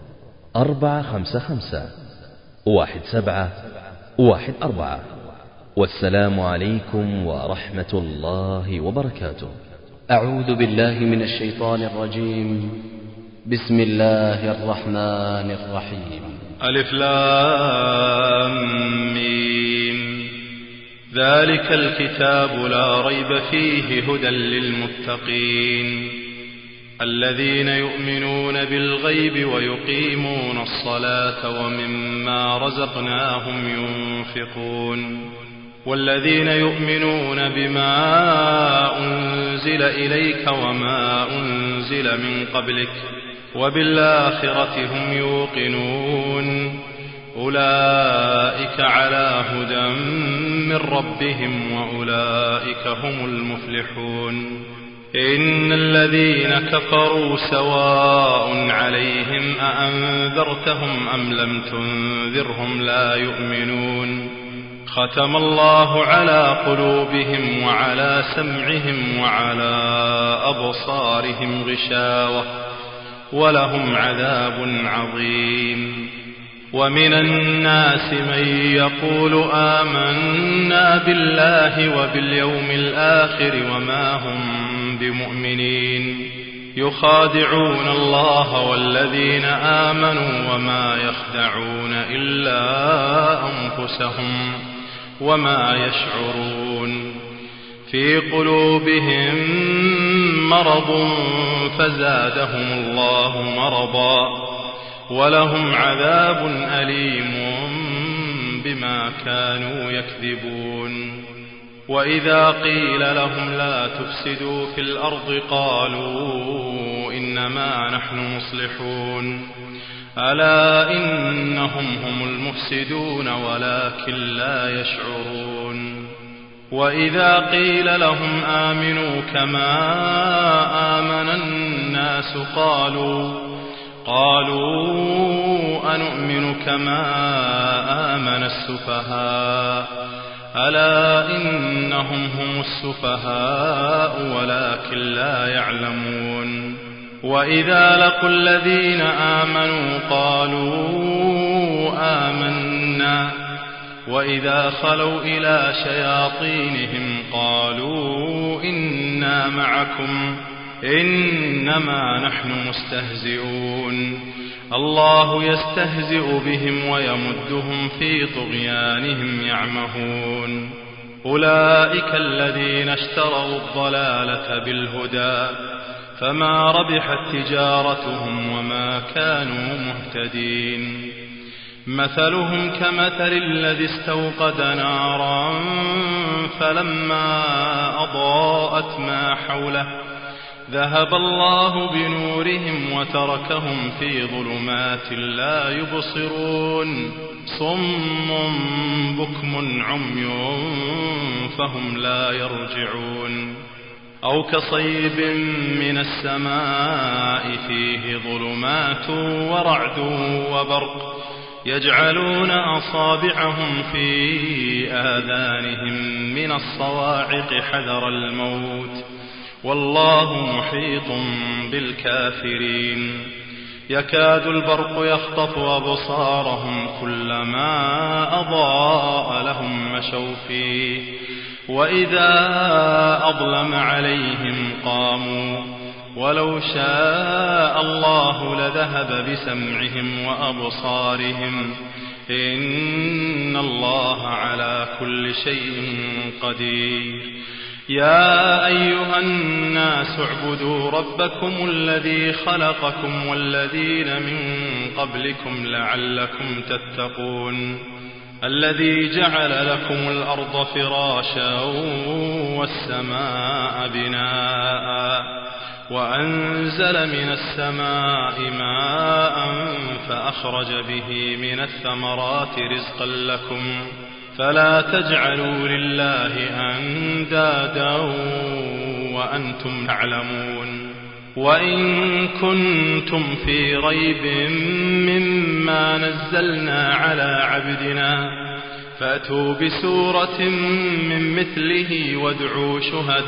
455-1714. والسلام عليكم ورحمة الله وبركاته. أعوذ بالله من الشيطان الرجيم. بسم الله الرحمن الرحيم. ألف لام ميم. ذلك الكتاب لا ريب فيه هدى للمتقين الذين يؤمنون بالغيب ويقيمون الصلاة ومما رزقناهم ينفقون والذين يؤمنون بما أنزل إليك وما أنزل من قبلك وبالآخرة هم يوقنون أولئك على هدى من ربهم وأولئك هم المفلحون. إن الذين كفروا سواء عليهم أأنذرتهم أم لم تنذرهم لا يؤمنون. ختم الله على قلوبهم وعلى سمعهم وعلى أبصارهم غشاوة ولهم عذاب عظيم. ومن الناس من يقول آمنا بالله وباليوم الآخر وما هم بمؤمنين يخادعون الله والذين آمنوا وما يخدعون إلا أنفسهم وما يشعرون. في قلوبهم مرض فزادهم الله مرضا ولهم عذاب أليم بما كانوا يكذبون. وإذا قيل لهم لا تفسدوا في الأرض قالوا إنما نحن مصلحون ألا إنهم هم المفسدون ولكن لا يشعرون وإذا قيل لهم آمنوا كما آمن الناس قالوا أنؤمن كما آمن السفهاء ألا إنهم هم السفهاء ولكن لا يعلمون وإذا لقوا الذين آمنوا قالوا آمنا وإذا خلوا إلى شياطينهم قالوا إنا معكم إنما نحن مستهزئون الله يستهزئ بهم ويمدهم في طغيانهم يعمهون أولئك الذين اشتروا الضلالة بالهدى فما ربحت تجارتهم وما كانوا مهتدين مثلهم كمثل الذي استوقد نارا فلما أضاءت ما حوله ذهب الله بنورهم وتركهم في ظلمات لا يبصرون صم بكم عمي فهم لا يرجعون أو كصيب من السماء فيه ظلمات ورعد وبرق يجعلون أصابعهم في آذانهم من الصواعق حذر الموت والله محيط بالكافرين يكاد البرق يخطف أبصارهم كلما أضاء لهم مشوا فيه وإذا أظلم عليهم قاموا ولو شاء الله لذهب بسمعهم وأبصارهم إن الله على كل شيء قدير يا أيها الناس اعبدوا ربكم الذي خلقكم والذين من قبلكم لعلكم تتقون الذي جعل لكم الأرض فراشا والسماء بناء وأنزل من السماء ماء فأخرج به من الثمرات رزقا لكم فلا تجعلوا لله أندادا وأنتم تعلمون وإن كنتم في ريب مما نزلنا على عبدنا فأتوا بسورة من مثله وادعوا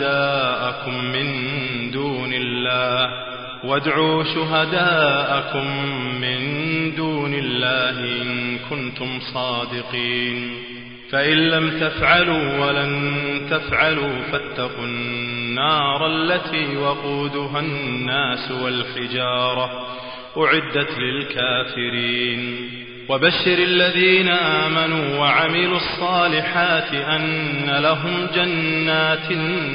شهداءكم من دون الله إن كنتم صادقين فإن لم تفعلوا ولن تفعلوا فاتقوا النار التي وقودها الناس والحجارة أعدت للكافرين وبشر الذين آمنوا وعملوا الصالحات أن لهم جنات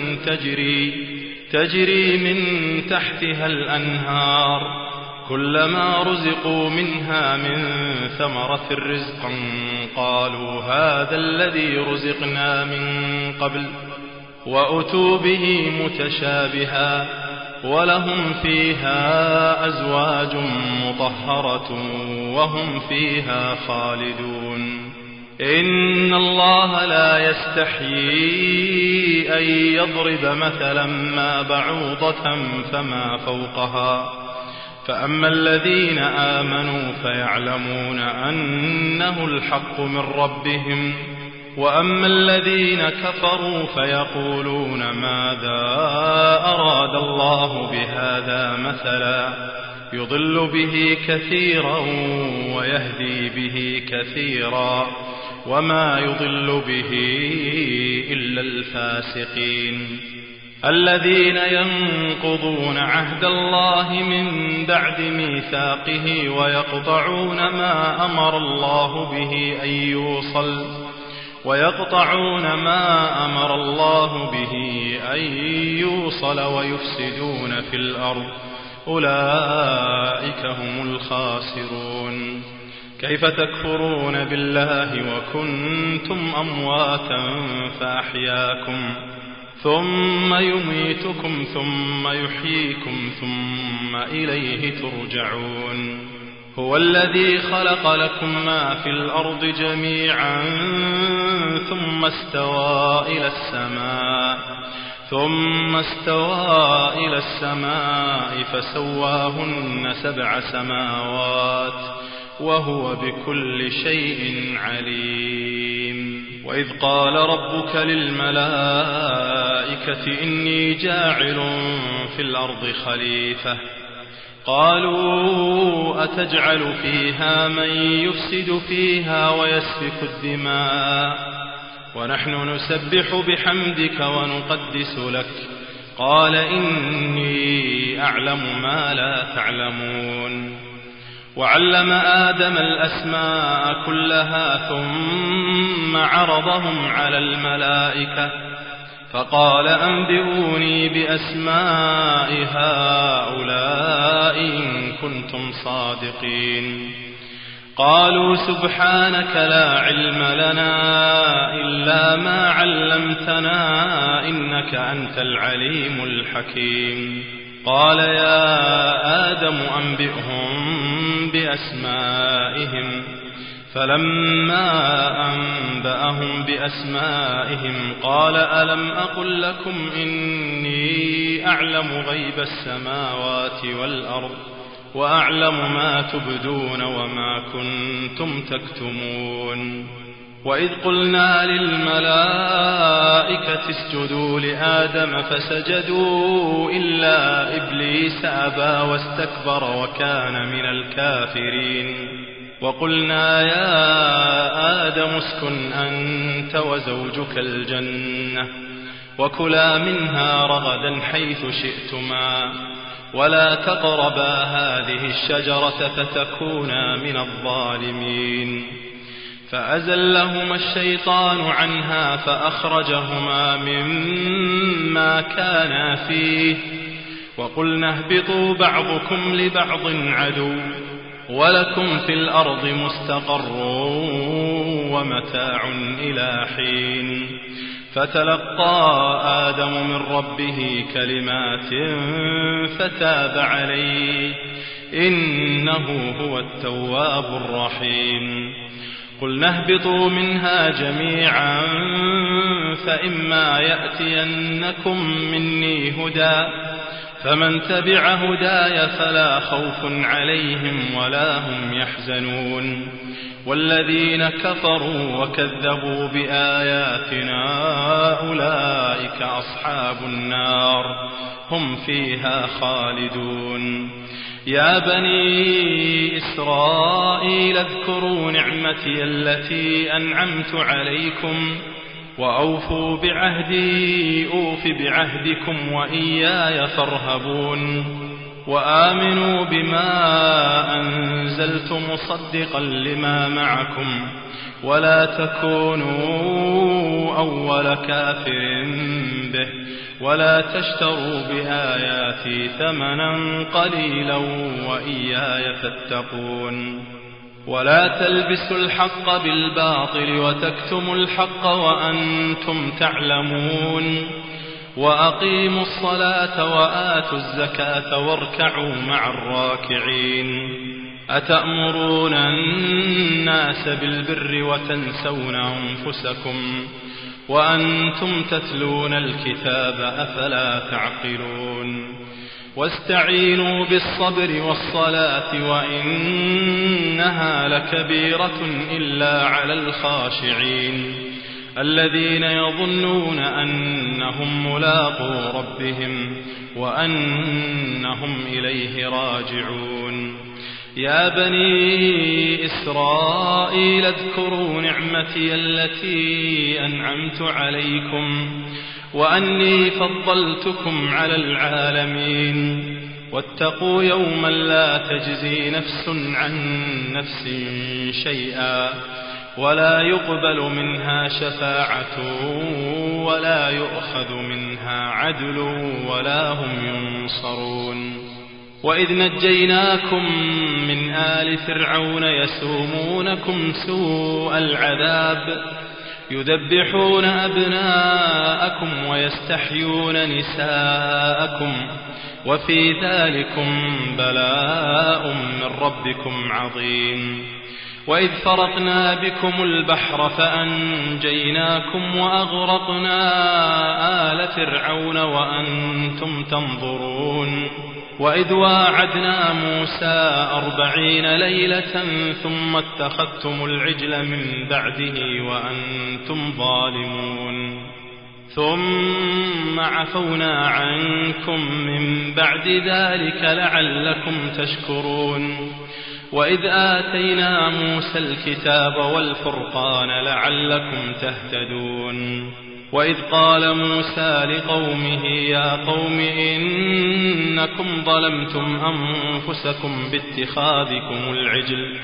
تجري من تحتها الأنهار كلما رزقوا منها من ثمرة رزقا قالوا هذا الذي رزقنا من قبل وأتوا به متشابها ولهم فيها أزواج مطهرة وهم فيها خالدون إن الله لا يستحيي أن يضرب مثلا ما بعوضة فما فوقها فأما الذين آمنوا فيعلمون أنه الحق من ربهم وأما الذين كفروا فيقولون ماذا أراد الله بهذا مثلا يضل به كثيرا ويهدي به كثيرا وما يضل به إلا الفاسقين الذين ينقضون عهد الله من بعد ميثاقه ويقطعون ما أمر الله به أن يوصل ويفسدون في الأرض أولئك هم الخاسرون كيف تكفرون بالله وكنتم أمواتا فأحياكم ثم يميتكم ثم يحييكم ثم إليه ترجعون هو الذي خلق لكم ما في الأرض جميعا ثم استوى إلى السماء فسواهن 7 سماوات وهو بكل شيء عليم وإذ قال ربك للملائكة إني جاعل في الأرض خليفة قالوا أتجعل فيها من يفسد فيها ويسفك الدماء ونحن نسبح بحمدك ونقدس لك قال إني أعلم ما لا تعلمون وعلم آدم الأسماء كلها ثم عرضهم على الملائكة فقال أنبئوني بأسماء هؤلاء إن كنتم صادقين قالوا سبحانك لا علم لنا إلا ما علمتنا إنك أنت العليم الحكيم قال يا آدم أنبئهم بأسمائهم فلما أنبأهم بأسمائهم قال ألم أقل لكم إني أعلم غيب السماوات والأرض وأعلم ما تبدون وما كنتم تكتمون وإذ قلنا للملائكة اسجدوا لآدم فسجدوا إلا إبليس أبى واستكبر وكان من الكافرين وقلنا يا آدم اسكن أنت وزوجك الجنة وكلا منها رغدا حيث شئتما ولا تقربا هذه الشجرة فتكونا من الظالمين فأزلهما الشيطان عنها فأخرجهما مما كانا فيه وقلنا اهبطوا بعضكم لبعض عدو ولكم في الأرض مستقر ومتاع إلى حين فتلقى آدم من ربه كلمات فتاب عليه إنه هو التواب الرحيم قلنا اهبطوا منها جميعا فإما يأتينكم مني هدى فمن تبع هداي فلا خوف عليهم ولا هم يحزنون والذين كفروا وكذبوا بآياتنا أولئك أصحاب النار هم فيها خالدون يا بني إسرائيل اذكروا نعمتي التي أنعمت عليكم وأوفوا بعهدي أوف بعهدكم وإياي فارهبون وآمنوا بما أنزلت مصدقا لما معكم ولا تكونوا أول كافر به ولا تشتروا بآياتي ثمنا قليلا وإياي فاتقون ولا تلبسوا الحق بالباطل وتكتموا الحق وأنتم تعلمون وأقيموا الصلاة وآتوا الزكاة واركعوا مع الراكعين أتأمرون الناس بالبر وتنسون أنفسكم وأنتم تتلون الكتاب أفلا تعقلون واستعينوا بالصبر والصلاة وإنها لكبيرة إلا على الخاشعين الذين يظنون أنهم ملاقو ربهم وأنهم إليه راجعون يا بني إسرائيل اذكروا نعمتي التي أنعمت عليكم وأني فضلتكم على العالمين واتقوا يوما لا تجزي نفس عن نفس شيئا ولا يقبل منها شفاعة ولا يؤخذ منها عدل ولا هم ينصرون وإذ نجيناكم من آل فرعون يسومونكم سوء العذاب يذبحون أبناءكم ويستحيون نساءكم وفي ذلكم بلاء من ربكم عظيم. وإذ فرقنا بكم البحر فأنجيناكم وأغرقنا آل فرعون وأنتم تنظرون. وإذ واعدنا موسى 40 ليلة ثم اتخذتم العجل من بعده وأنتم ظالمون. ثم عفونا عنكم من بعد ذلك لعلكم تشكرون. وإذ آتينا موسى الكتاب والفرقان لعلكم تهتدون. وإذ قال موسى لقومه يا قوم إنكم ظلمتم أنفسكم باتخاذكم العجل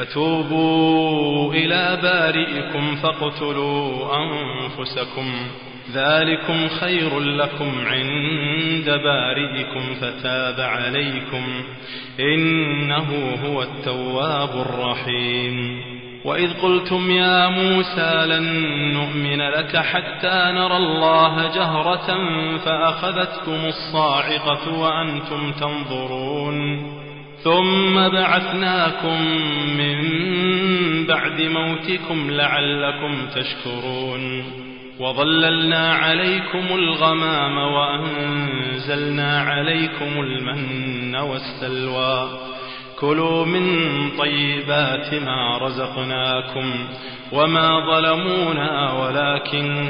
فتوبوا إلى بارئكم فاقتلوا أنفسكم ذلكم خير لكم عند بارئكم فتاب عليكم إنه هو التواب الرحيم. وإذ قلتم يا موسى لن نؤمن لك حتى نرى الله جهرة فأخذتكم الصاعقة وأنتم تنظرون. ثم بعثناكم من بعد موتكم لعلكم تشكرون. وظللنا عليكم الغمام وأنزلنا عليكم المن والسلوى كلوا من طيبات ما رزقناكم وما ظلمونا ولكن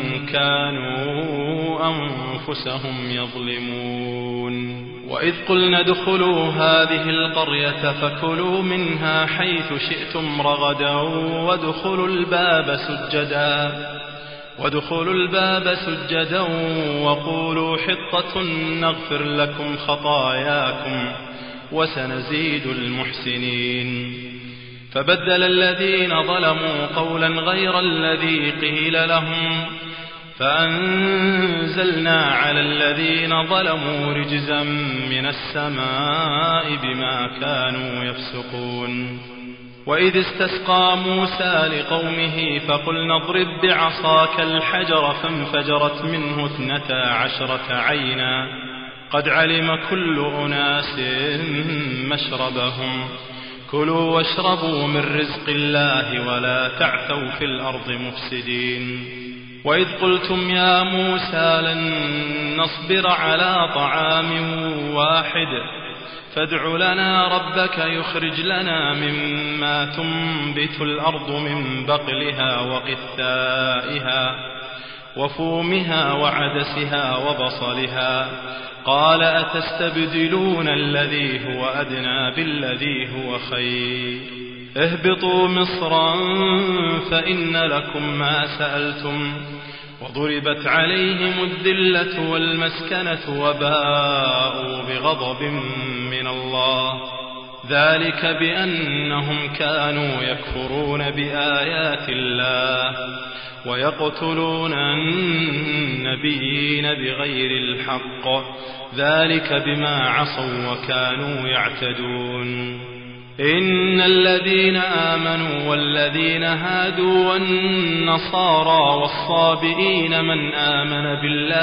كانوا أنفسهم يظلمون. وإذ قلنا ادخلوا هذه القرية فكلوا منها حيث شئتم رغدا وادخلوا الباب سجدا وقولوا حطة نغفر لكم خطاياكم وسنزيد المحسنين. فبدل الذين ظلموا قولا غير الذي قيل لهم فأنزلنا على الذين ظلموا رجزا من السماء بما كانوا يفسقون. وإذ استسقى موسى لقومه فقلنا اضرب بعصاك الحجر فانفجرت منه 12 عينا قد علم كل أناس مشربهم كلوا واشربوا من رزق الله ولا تعثوا في الأرض مفسدين. وإذ قلتم يا موسى لن نصبر على طعام واحد فادع لنا ربك يخرج لنا مما تنبت الأرض من بقلها وقثائها وفومها وعدسها وبصلها قال أتستبدلون الذي هو أدنى بالذي هو خير اهبطوا مصرا فإن لكم ما سألتم وضربت عليهم الذلة والمسكنة وباءوا بغضب من الله ذلك بأنهم كانوا يكفرون بآيات الله ويقتلون النبيين بغير الحق ذلك بما عصوا وكانوا يعتدون. إن الذين آمنوا والذين هادوا والنصارى والصابئين من آمن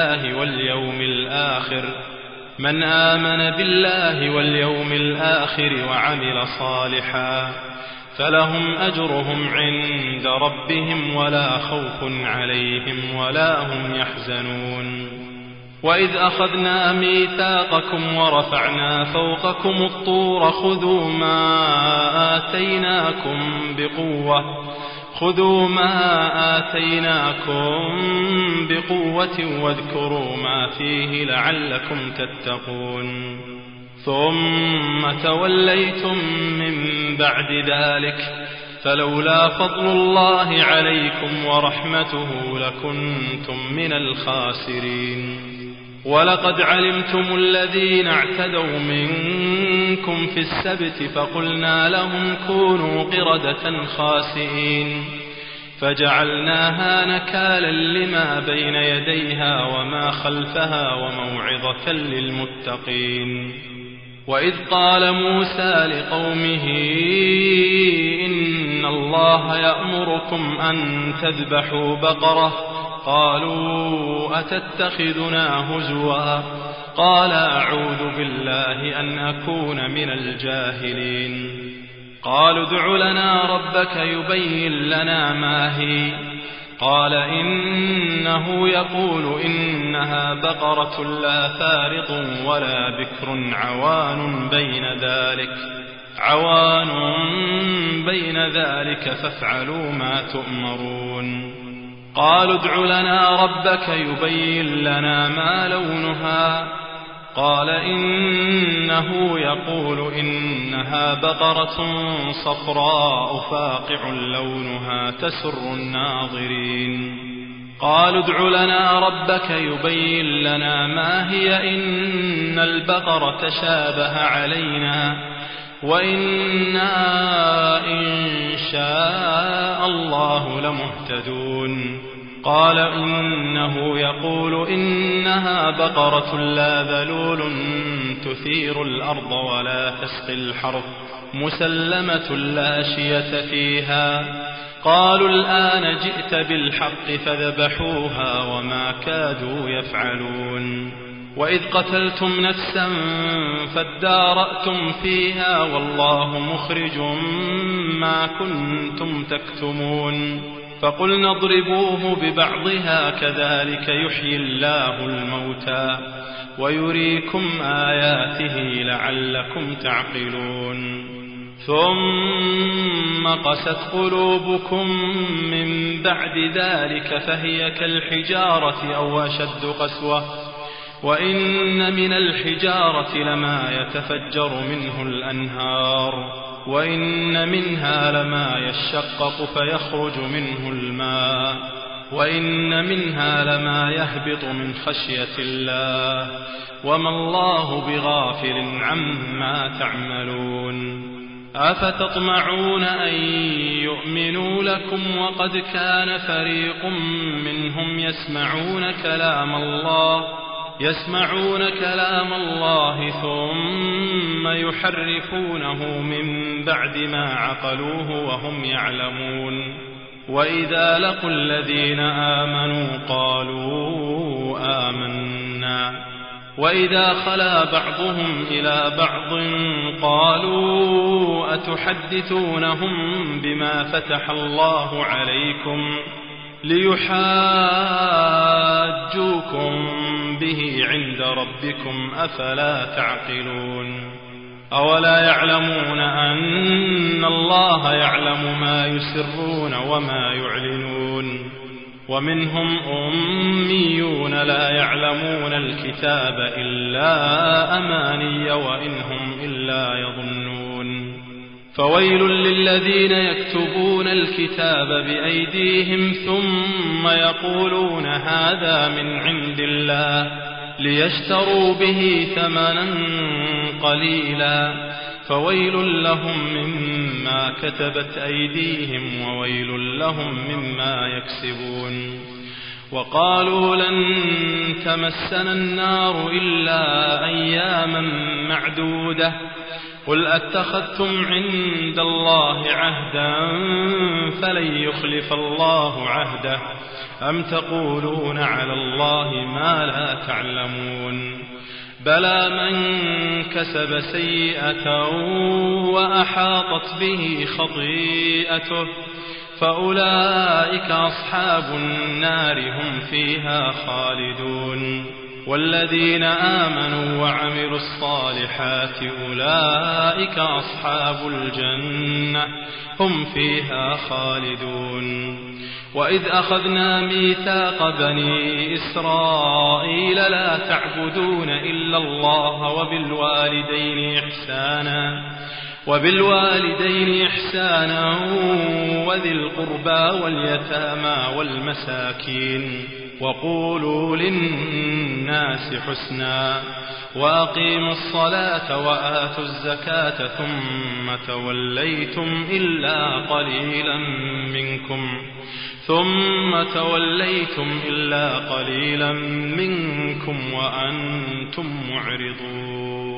بالله واليوم الآخر وعمل صالحا فلهم أجرهم عند ربهم ولا خوف عليهم ولا هم يحزنون. وإذ أخذنا ميثاقكم ورفعنا فوقكم الطور خذوا ما آتيناكم بقوة واذكروا ما فيه لعلكم تتقون. ثم توليتم من بعد ذلك فلولا فضل الله عليكم ورحمته لكنتم من الخاسرين. ولقد علمتم الذين اعتدوا منكم في السبت فقلنا لهم كونوا قردة خاسئين فجعلناها نكالا لما بين يديها وما خلفها وموعظة للمتقين. وإذ قال موسى لقومه إن الله يأمركم أن تذبحوا بقرة قالوا أتتخذنا هزوا قال أعوذ بالله أن أكون من الجاهلين قالوا ادع لنا ربك يبين لنا ما هي قال إنه يقول إنها بقرة لا فارض ولا بكر عوان بين ذلك فافعلوا ما تؤمرون قالوا ادع لنا ربك يبين لنا ما لونها قال إنه يقول إنها بقرة صفراء فاقع لونها تسر الناظرين قالوا ادع لنا ربك يبين لنا ما هي إن البقرة تشابه علينا وإنا إن شاء الله لمهتدون قال إنه يقول إنها بقرة لا ذلول تثير الأرض ولا تسقي الحرث مسلمة لا شية فيها قالوا الآن جئت بالحق فذبحوها وما كادوا يفعلون وإذ قتلتم نفسا فادارأتم فيها والله مخرج ما كنتم تكتمون فقلنا اضربوه ببعضها كذلك يحيي الله الموتى ويريكم آياته لعلكم تعقلون ثم قست قلوبكم من بعد ذلك فهي كالحجارة أو أشد قسوة وإن من الحجارة لما يتفجر منه الأنهار وإن منها لما يشقق فيخرج منه الماء وإن منها لما يهبط من خشية الله وما الله بغافل عما تعملون أفتطمعون أن يؤمنوا لكم وقد كان فريق منهم يسمعون كلام الله ثم يحرفونه من بعد ما عقلوه وهم يعلمون وإذا لقوا الذين آمنوا قالوا آمنا وإذا خلا بعضهم إلى بعض قالوا أتحدثونهم بما فتح الله عليكم ليحاجوكم به عند ربكم أفلا تعقلون أولا يعلمون أن الله يعلم ما يسرون وما يعلنون ومنهم أميون لا يعلمون الكتاب إلا أماني وإنهم إلا يظنون فويل للذين يكتبون الكتاب بأيديهم ثم يقولون هذا من عند الله ليشتروا به ثمنا قليلا فويل لهم مما كتبت أيديهم وويل لهم مما يكسبون وقالوا لن تمسنا النار إلا أياما معدودة قل أتخذتم عند الله عهدا فلن يخلف الله عهده أم تقولون على الله ما لا تعلمون بلى من كسب سيئة وأحاطت به خطيئته فأولئك أصحاب النار هم فيها خالدون والذين آمنوا وعملوا الصالحات أولئك أصحاب الجنة هم فيها خالدون وإذ أخذنا ميثاق بني إسرائيل لا تعبدون إلا الله وبالوالدين إحسانا وذي القربى واليتامى والمساكين وقولوا للناس حسنا وأقيموا الصلاة وآتوا الزكاة ثم توليتم إلا قليلا منكم وأنتم معرضون.